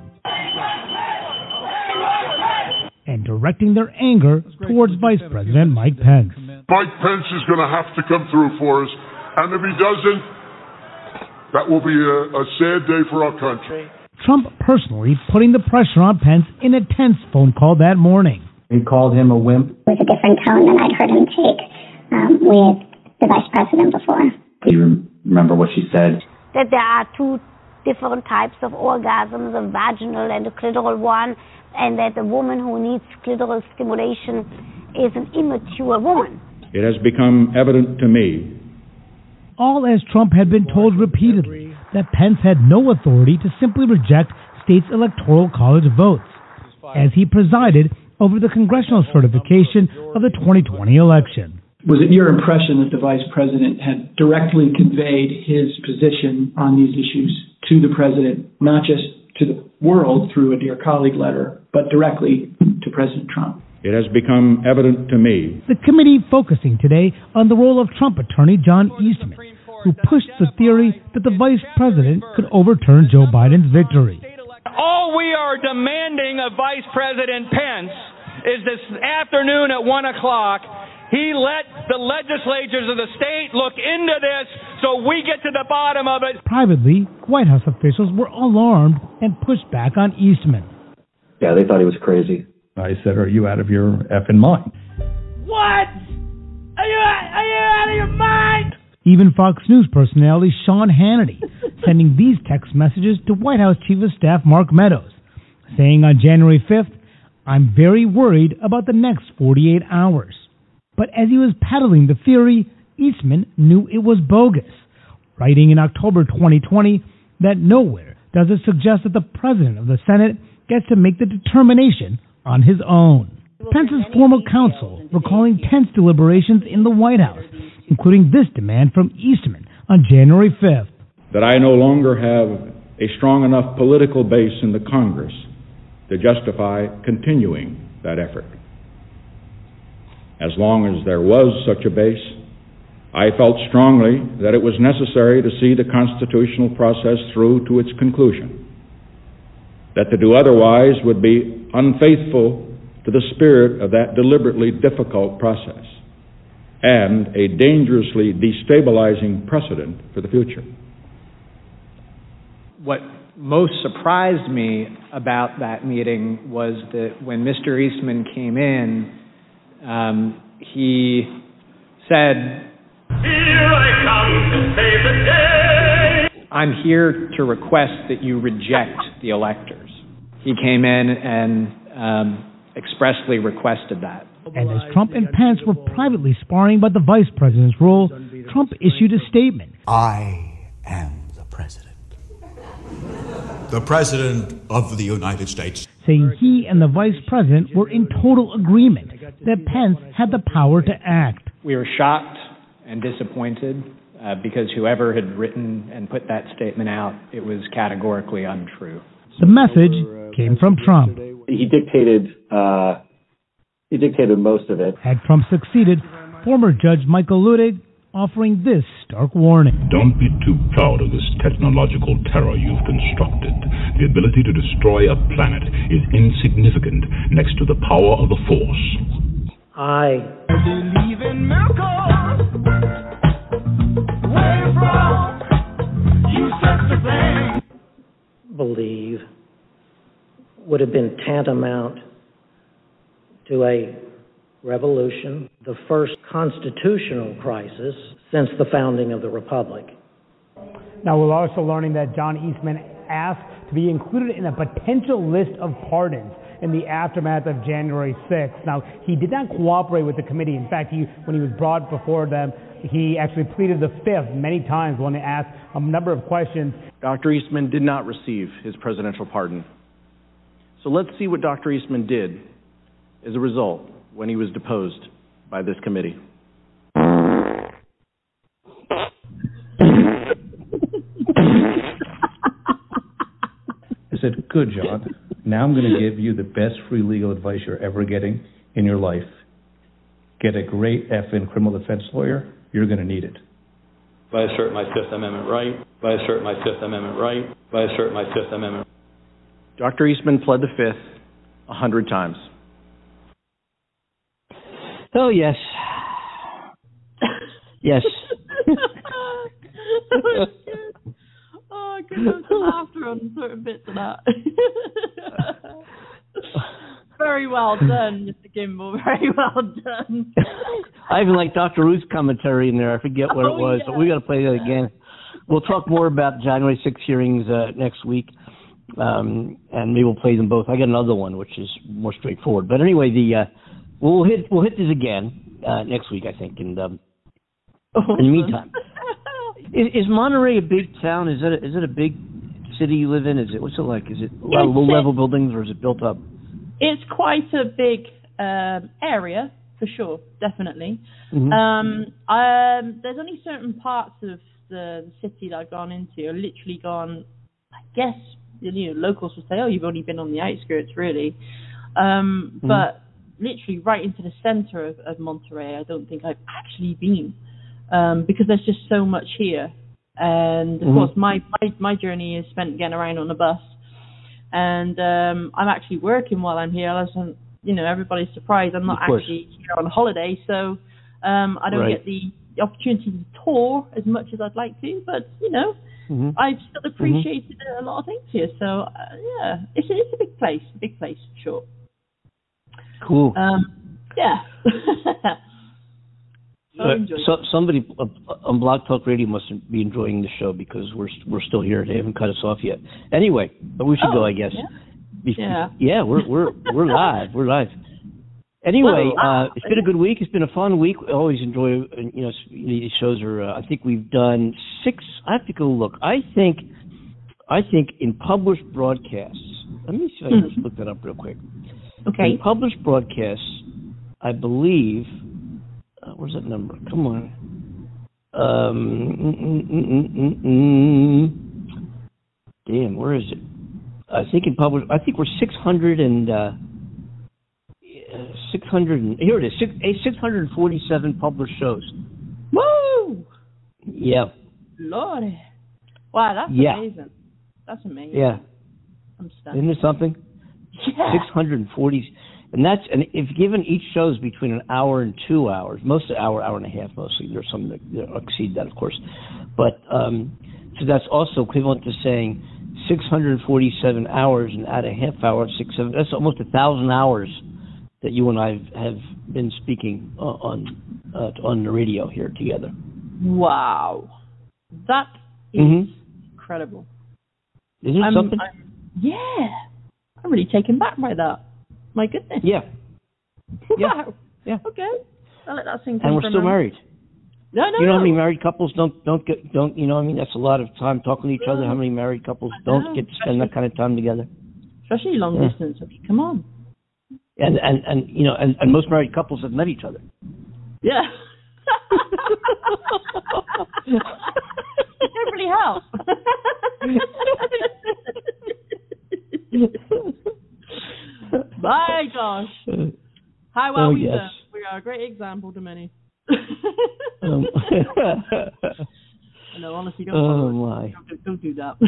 And directing their anger towards Vice President Mike Pence. Mike Pence is going to have to come through for us, and if he doesn't, that will be a, a sad day for our country. Trump personally putting the pressure on Pence in a tense phone call that morning. He called him a wimp. It was a different tone than I'd heard him take um, with the vice president before. Do you remember what she said? That there are two different types of orgasms, a vaginal and a clitoral one, and that the woman who needs clitoral stimulation is an immature woman. It has become evident to me. All as Trump had been told repeatedly that Pence had no authority to simply reject states' electoral college votes, as he presided over the congressional certification of the twenty twenty election. Was it your impression that the vice president had directly conveyed his position on these issues to the president, not just to the world through a Dear Colleague letter, but directly to President Trump? It has become evident to me. The committee focusing today on the role of Trump attorney John Eastman, who pushed the theory that the vice president could overturn Joe Biden's victory. All we are demanding of Vice President Pence is this afternoon at one o'clock, he let the legislatures of the state look into this so we get to the bottom of it. Privately, White House officials were alarmed and pushed back on Eastman. Yeah, they thought he was crazy. I said, are you out of your effing mind? What? Are you, are you out of your mind? Even Fox News personality Sean Hannity sending these text messages to White House Chief of Staff Mark Meadows, saying on January fifth, I'm very worried about the next forty-eight hours. But as he was peddling the theory, Eastman knew it was bogus, writing in October twenty twenty that nowhere does it suggest that the President of the Senate gets to make the determination on his own. Pence's former counsel recalling tense deliberations in the White House, including this demand from Eastman on January fifth. That I no longer have a strong enough political base in the Congress to justify continuing that effort. As long as there was such a base, I felt strongly that it was necessary to see the constitutional process through to its conclusion. That to do otherwise would be unfaithful to the spirit of that deliberately difficult process and a dangerously destabilizing precedent for the future. What most surprised me about that meeting was that when Mister Eastman came in, um, he said, "Here I come to save the day. I'm here to request that you reject the electors." He came in and um, expressly requested that. And as Trump and Pence were privately sparring about the vice president's role, Trump issued a statement. I am the president. The president of the United States. Saying he and the vice president were in total agreement that Pence had the power to act. We were shocked and disappointed uh, because whoever had written and put that statement out, it was categorically untrue. The message came from Trump. He dictated, uh, he dictated most of it. Had Trump succeeded, former Judge Michael Luttig offering this stark warning. Don't be too proud of this technological terror you've constructed. The ability to destroy a planet is insignificant next to the power of the Force. I believe in miracles. Where from you set the thing. believe would have been tantamount to a revolution, the first constitutional crisis since the founding of the Republic. Now, we're also learning that John Eastman asked to be included in a potential list of pardons in the aftermath of January sixth. Now, he did not cooperate with the committee. In fact, he, when he was brought before them, he actually pleaded the fifth many times when they asked a number of questions. Doctor Eastman did not receive his presidential pardon. So let's see what Doctor Eastman did as a result when he was deposed by this committee. I said, good, John. Now I'm going to give you the best free legal advice you're ever getting in your life. get a great effing criminal defense lawyer, you're going to need it. I assert my Fifth Amendment right. I assert my Fifth Amendment right. I assert my Fifth Amendment. Doctor Eastman pled the Fifth a hundred times. Oh, yes. Yes. Oh, I could have some laughter on certain bits of that. Very well done, Mister Kimball. Very well done. I even like Doctor Ruth's commentary in there. I forget what oh, it was, yeah. but we got to play that again. We'll talk more about January sixth hearings uh, next week, um, and maybe we'll play them both. I got another one which is more straightforward. But anyway, the uh, we'll hit we'll hit this again uh, next week, I think. And um, in the meantime, is, is Monterey a big town? Is it a, is it a big city you live in? Is it what's it like? Is it a lot of low level buildings, or is it built up? It's quite a big um, area, for sure, definitely. Mm-hmm. Um, um, there's only certain parts of the, the city that I've gone into. I've literally gone, I guess, you know, locals will say, oh, you've only been on the outskirts, really. Um, mm-hmm. But literally right into the center of, of Monterey, I don't think I've actually been, um, because there's just so much here. And, of mm-hmm. course, my, my, my journey is spent getting around on the bus. And um, I'm actually working while I'm here. I'm, you know, everybody's surprised I'm not actually here on holiday, so um, I don't right. get the, the opportunity to tour as much as I'd like to. But you know, mm-hmm. I've still appreciated mm-hmm. a lot of things here. So uh, yeah, it's a, it's a big place, a big place for sure. Cool. Um, yeah. Uh, so, somebody uh, on Blog Talk Radio must be enjoying the show because we're we're still here. They haven't cut us off yet. Anyway, but we should oh, go, I guess. Yeah. Yeah, yeah we're we're we're live. We're live. Anyway, well, uh, it's been a good week. It's been a fun week. I always enjoy. You know, these shows are. Uh, I think we've done six. I have to go look. I think. I think in published broadcasts. Let me see if I can just look that up real quick. Okay. In published broadcasts, I believe. Uh, where's that number? Come on. Um, mm, mm, mm, mm, mm. Damn, where is it? I think in public. I think we're six hundred and uh, six hundred. And, here it is. Six, six hundred forty-seven published shows. Woo! Yeah. Lordy. Wow, that's yeah. amazing. That's amazing. Yeah. I'm stunned. Isn't it something? Yeah. six hundred forty. And that's, and if given each show's between an hour and two hours, most an hour, hour and a half mostly. There's some that exceed that, of course. But, um, so that's also equivalent to saying six hundred forty-seven hours and add a half hour, six, seven, that's almost a thousand hours that you and I have been speaking uh, on, uh, on the radio here together. Wow. That is mm-hmm. incredible. Isn't it I'm, something? I'm, yeah. I'm really taken back by that. My goodness. Yeah. Wow. Yeah. Okay. I'll let that sink in. And we're still married. No, no. You know no. how many married couples don't don't get don't you know what I mean? That's a lot of time talking to each other. How many married couples don't get to spend that kind of time together? Especially long yeah. distance. I mean, come on. And and and you know and, and most married couples have met each other. Yeah. It really helps. My gosh. How well oh, we yes. done. We are a great example to many. um. No, honestly, don't, oh, my. Don't, don't do that.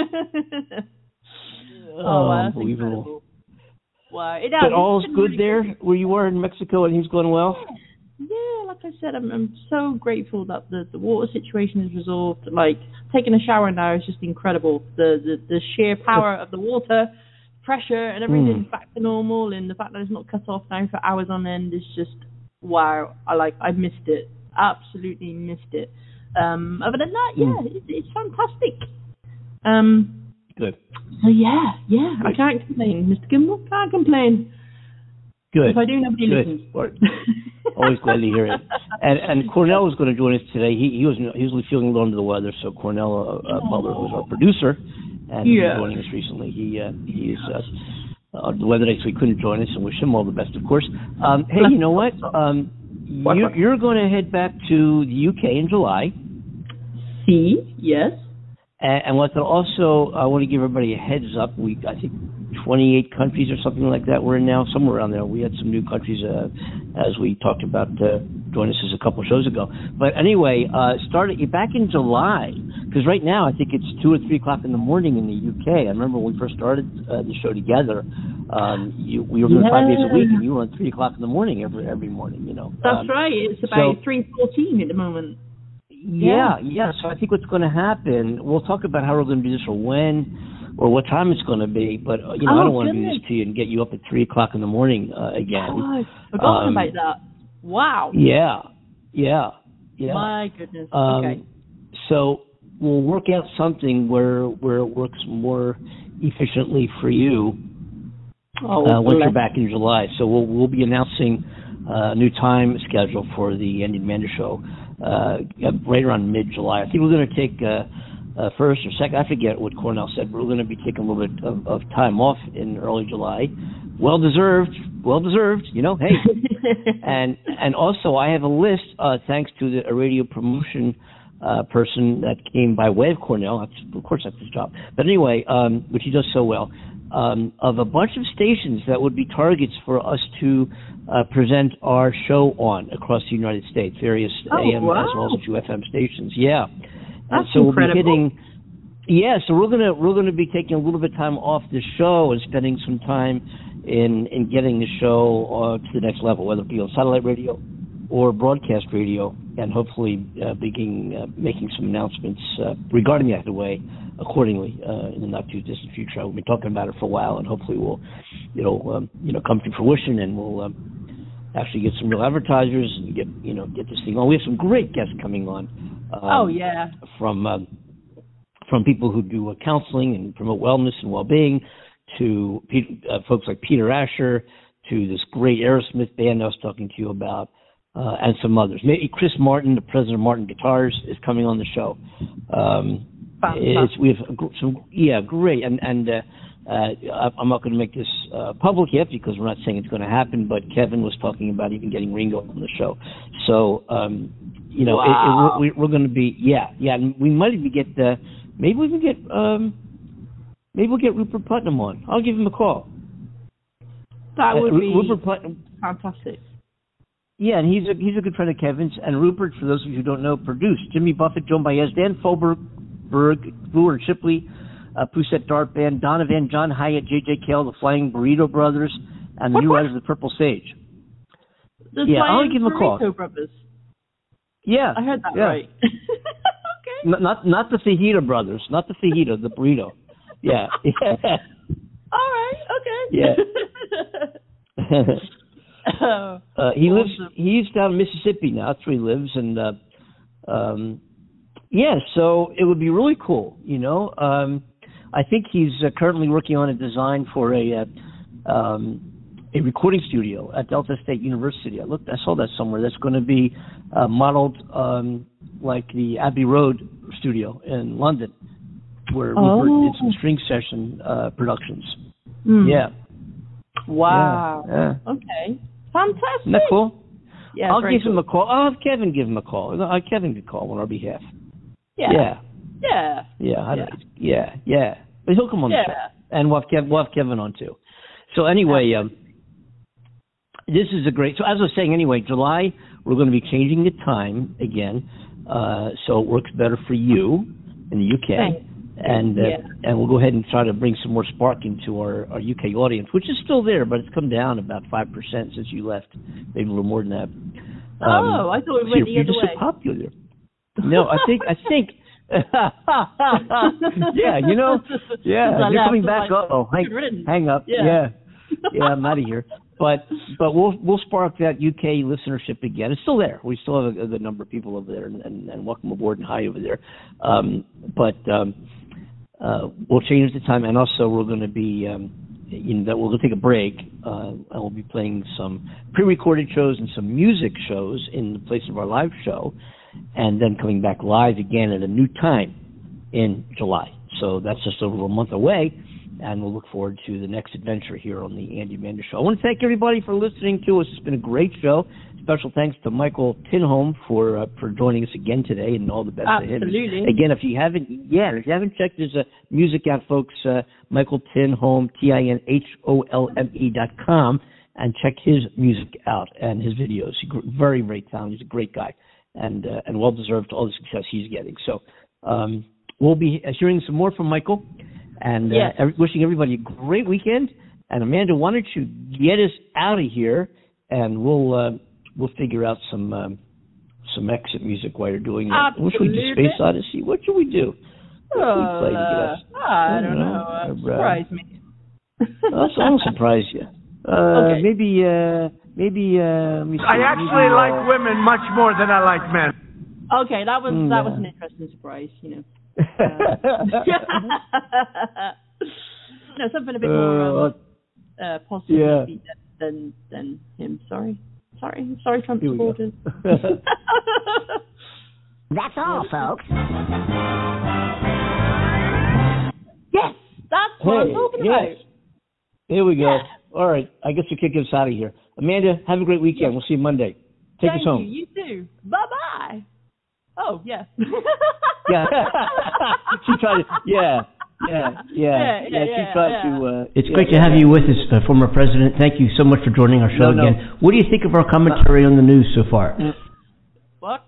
oh, oh, wow, that's unbelievable. incredible. Wow. It, but uh, all's good really there good. where you were in Mexico and he's going well? Yeah. Yeah, like I said, I'm, I'm so grateful that the, the water situation is resolved. Like, taking a shower now is just incredible. The the, the sheer power of the water, pressure, and everything's mm. back to normal, and the fact that it's not cut off now for hours on end is just, wow. I like, I missed it. Absolutely missed it. Um, other than that, yeah, mm. it, it's fantastic. Um, Good. So, yeah, yeah, Good. I can't complain. Mister Kimball, can't complain. Good. If I do, nobody Good. listens. Always glad to hear it. And and Cornell was going to join us today. He he was he was feeling a little under the weather, so Cornell uh, uh, Butler, who's our producer, and yeah. he's joining us recently. He uh, he is uh, uh, the weather today, so he couldn't join us, and wish him all the best, of course. Um, hey, you know what? Um, you, you're going to head back to the U K in July. See, yes. And, and what also, I want to give everybody a heads up. We I think twenty-eight countries or something like that we're in now, somewhere around there. We had some new countries, uh, as we talked about, uh, join us a couple of shows ago. But anyway, uh, started back in July, because right now I think it's two or three o'clock in the morning in the U K. I remember when we first started uh, the show together, um, you, we were doing yeah. five days a week, and you were on three o'clock in the morning every every morning, you know. That's um, right. It's about so, three fourteen at the moment. Yeah, yeah. So I think what's going to happen, we'll talk about how we're going to do this or when or what time it's going to be, but, uh, you know, oh, I don't want to goodness. do this to you and get you up at three o'clock in the morning uh, again. Oh, I've forgotten um, about that. Wow. Yeah, yeah, yeah. My goodness. Um, okay. So we'll work out something where where it works more efficiently for you Oh, uh, once bless. you're back in July. So we'll we'll be announcing uh, a new time schedule for the Andy Amanda Show uh, right around mid-July. I think we're going to take uh, uh, first or second. I forget what Cornell said. But we're going to be taking a little bit of, of time off in early July. Well deserved. Well deserved. You know, hey. and and also I have a list uh, thanks to the a radio promotion uh, person that came by way of Cornell. That's, of course, that's his job. But anyway, um, which he does so well. Um, of a bunch of stations that would be targets for us to uh, present our show on across the United States, various Oh, A M wow. as well as a few F M stations. Yeah, That's and so incredible. we'll be hitting. Yeah, so we're gonna we're gonna be taking a little bit of time off the show and spending some time in in getting the show uh, to the next level, whether it be on satellite radio or broadcast radio, and hopefully uh, beginning uh, making some announcements uh, regarding that way accordingly uh, in the not too distant future. We've been talking about it for a while, and hopefully we'll, you know, um, you know, come to fruition, and we'll um, actually get some real advertisers and get, you know, get this thing on. We have some great guests coming on. Um, oh yeah. From um, from people who do uh, counseling and promote wellness and well-being, to Pete, uh, folks like Peter Asher, to this great Aerosmith band I was talking to you about, uh, and some others. Maybe Chris Martin, the president of Martin Guitars, is coming on the show. Um, it's, we have some, yeah, great, and and uh, uh, I'm not going to make this uh, public yet because we're not saying it's going to happen. But Kevin was talking about even getting Ringo on the show, so um, you know, wow. it, it, we're, we're going to be, yeah, yeah, and we might even get, uh, maybe we can get, um, maybe we'll get Rupert Putnam on. I'll give him a call. That would uh, be Rupert Putnam, fantastic. Yeah, and he's a he's a good friend of Kevin's. And Rupert, for those of you who don't know, produced Jimmy Buffett, Joan Baez, Dan Fogelberg, Brewer and Shipley, uh, Poussette Dart Band, Donovan, John Hyatt, J J Cale, the Flying Burrito Brothers, and the What, new what? writers of the Purple Sage. The Yeah, I'll Flying give him a call. Burrito Brothers. Yeah, I heard that yeah. right. N- not not the Fajita Brothers, not the Fajita, the burrito. Yeah. All right. Okay. Yeah. Oh, uh, he lives. awesome. He's down in Mississippi now. That's where he lives, and uh, um, yeah. So it would be really cool. You know, um, I think he's uh, currently working on a design for a uh, um, a recording studio at Delta State University. I looked. I saw that somewhere. That's going to be uh, modeled um, like the Abbey Road studio in London, where Oh. Rupert did some string session uh, productions. Hmm. Yeah. Wow. Yeah, yeah. Okay. Fantastic. Isn't that cool? Yeah. I'll very give him cool. a call. I'll have Kevin give him a call. Uh, Kevin could call on our behalf. Yeah. Yeah. Yeah. Yeah. I Yeah. don't- yeah. Yeah. But he'll come on Yeah. the show. And we'll have, Kev, we'll have Kevin on too. So anyway, um, this is a great, so as I was saying anyway, July, we're going to be changing the time again. Uh, so it works better for you in the U K. Thanks. And uh, Yeah. and we'll go ahead and try to bring some more spark into our, our U K audience, which is still there, but it's come down about five percent since you left, maybe a little more than that. Um, Oh, I thought it so went you're, the you're other just way. so popular. No, I think I think. yeah, you know, yeah, I you're laughed, coming I'm back. like, Oh, hang, good riddance. hang up. Yeah. Yeah, yeah, I'm out of here. But but we'll we'll spark that U K listenership again. It's still there. We still have a, a good number of people over there, and, and, and welcome aboard and hi over there. Um, but um, uh, we'll change the time, and also we're going to be. Um, you know, that we're going to take a break, uh, and we'll be playing some pre-recorded shows and some music shows in the place of our live show, and then coming back live again at a new time in July. So that's just over a month away, and we'll look forward to the next adventure here on the Andy Amanda Show. I want to thank everybody for listening to us. It's been a great show. special thanks to Michael Tinholm for uh, for joining us again today, and all the best Absolutely. to him. Again, if you haven't, yeah, if you haven't checked his uh, music out, folks, uh, Michael Tinholm, T I N H O L M E dot com, and check his music out and his videos. He's very, very talented. He's a great guy, and uh, and well deserved all the success he's getting. So um, we'll be hearing some more from Michael, and uh, Yes. every, wishing everybody a great weekend. And Amanda, why don't you get us out of here, and we'll uh, we'll figure out some um, some exit music while you're doing that. What should we do? Absolutely. Space Odyssey? What should we do? What should we play to get Uh, us? I don't know. Uh, Uh, surprise me. I'll, I'll surprise you. Uh, Okay. Maybe uh, maybe. Uh, let me see, I actually maybe, like uh, women much more than I like men. Okay, that was Mm, that yeah. was an interesting surprise, you know. Uh, no, something a bit more um, uh, positive yeah. than than him. Sorry, sorry, sorry, Trump Here we go. supporters. That's all, folks. Yes, that's what I'm Hey, talking yes. Here we go. All right, I guess you kick us out of here. Amanda, have a great weekend. We'll see you Monday. Take Thank us home. you. You too. Bye bye. Oh yeah. Yeah. she tried to, yeah. Yeah, yeah, Yeah, yeah, yeah, she yeah, tried yeah. to, uh... It's yeah, great to yeah, have yeah. you with us, uh, former president. Thank you so much for joining our show No, no. again. What do you think of our commentary on the news so far? What?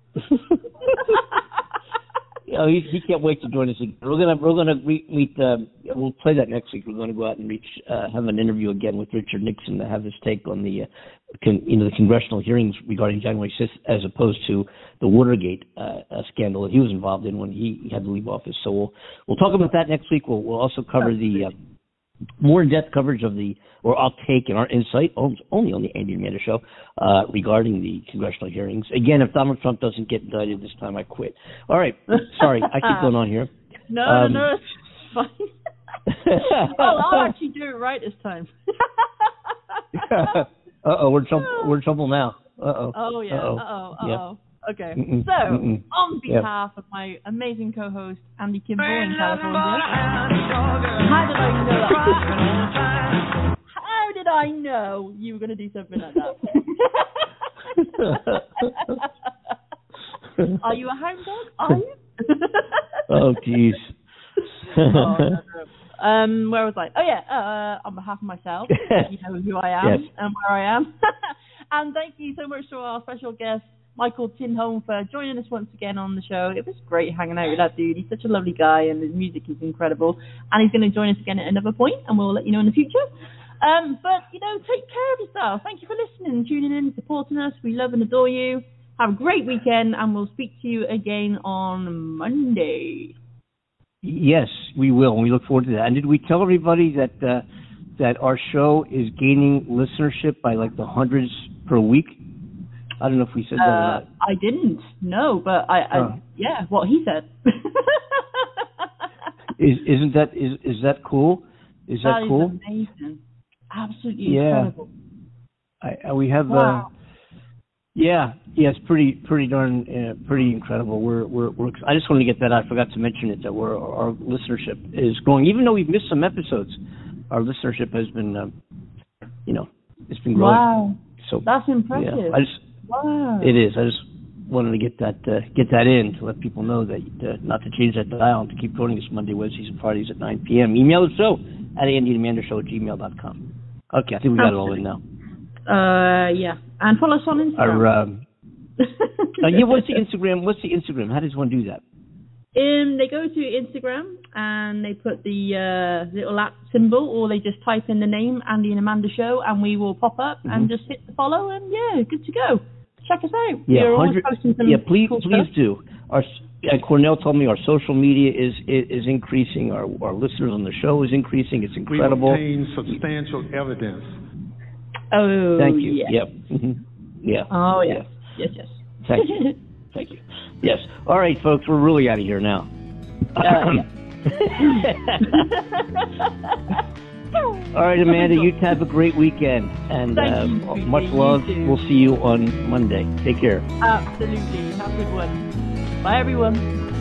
You know, he, he can't wait to join us again. We're gonna we're gonna re- meet. Um, we'll play that next week. We're going to go out and reach uh, have an interview again with Richard Nixon to have his take on the uh, con, you know the congressional hearings regarding January sixth, as opposed to the Watergate uh, uh, scandal that he was involved in when he had to leave office. So we'll we'll talk about that next week. We'll we'll also cover the uh, more in-depth coverage of the, or our take and our insight, only on the Andy and Amanda Show, uh, regarding the congressional hearings. Again, if Donald Trump doesn't get indicted this time, I quit. All right. Sorry, I keep going on here. No, Um, no, no, it's fine. well, I'll actually do it right this time. Uh-oh, we're, trou- we're in trouble now. Uh-oh. Oh, yeah. Uh-oh. Uh-oh. Yeah. Uh-oh. Okay. Mm-mm. So, Mm-mm. on Yeah. behalf of my amazing co-host, Andy Kimball in California, how did I know that? How did I know you were going to do something like that? Are you a hound dog? Are you? Oh, jeez. Oh, no, no. Um, where was I? Oh, yeah. Uh, on behalf of myself, you know who I am Yes. and where I am. And thank you so much to our special guest, Michael Tinholm, for joining us once again on the show. It was great hanging out with that dude. He's such a lovely guy, and his music is incredible. And he's going to join us again at another point, and we'll let you know in the future. Um, but, you know, take care of yourself. Thank you for listening, tuning in, supporting us. We love and adore you. Have a great weekend, and we'll speak to you again on Monday. Yes, we will, and we look forward to that. And did we tell everybody that uh, that our show is gaining listenership by like the hundreds per week? I don't know if we said that or Uh, not. I didn't, no, but I, I Oh. yeah, what he said. Is isn't that is is that cool? Is that, That is cool? amazing. Absolutely Yeah. incredible. I, I, we have. Wow. Uh, yeah, yeah, it's pretty pretty darn uh, pretty incredible. We're we're we're. I just wanted to get that out. I forgot to mention it that we're our listenership is growing. Even though we've missed some episodes, our listenership has been, um, you know, it's been growing. Wow. So That's impressive. yeah, I just. Wow. It is. I just wanted to get that uh, get that in to let people know that uh, not to change that dial and to keep joining us Monday, Wednesdays, and Fridays at nine p.m. Email the show at andy and amanda show at gmail dot com. Okay, I think we got it all in now. Uh, yeah. And follow us on Instagram. Our, um, uh, yeah, what's the Instagram? What's the Instagram? How does one do that? Um, they go to Instagram and they put the uh, little app symbol, or they just type in the name Andy and Amanda Show, and we will pop up Mm-hmm. and just hit the follow, and yeah, good to go. Check us out. Yeah, We're always hundred. posting some Yeah, please, cool please stuff. do. Our and Cornell told me our social media is is, is increasing. Our our listeners on the show is increasing. It's incredible. We obtained substantial evidence. Oh, Thank you. yeah. Yep. Mm-hmm. Yeah. Oh, yeah. Yeah. Yes, yes. Thank you. Thank you. Yes. All right, folks, we're really out of here now. Uh, All right, Amanda, you have a great weekend, and Thank uh, you, sweetie. much You love. too. We'll see you on Monday. Take care. Absolutely. Have a good one. Bye, everyone.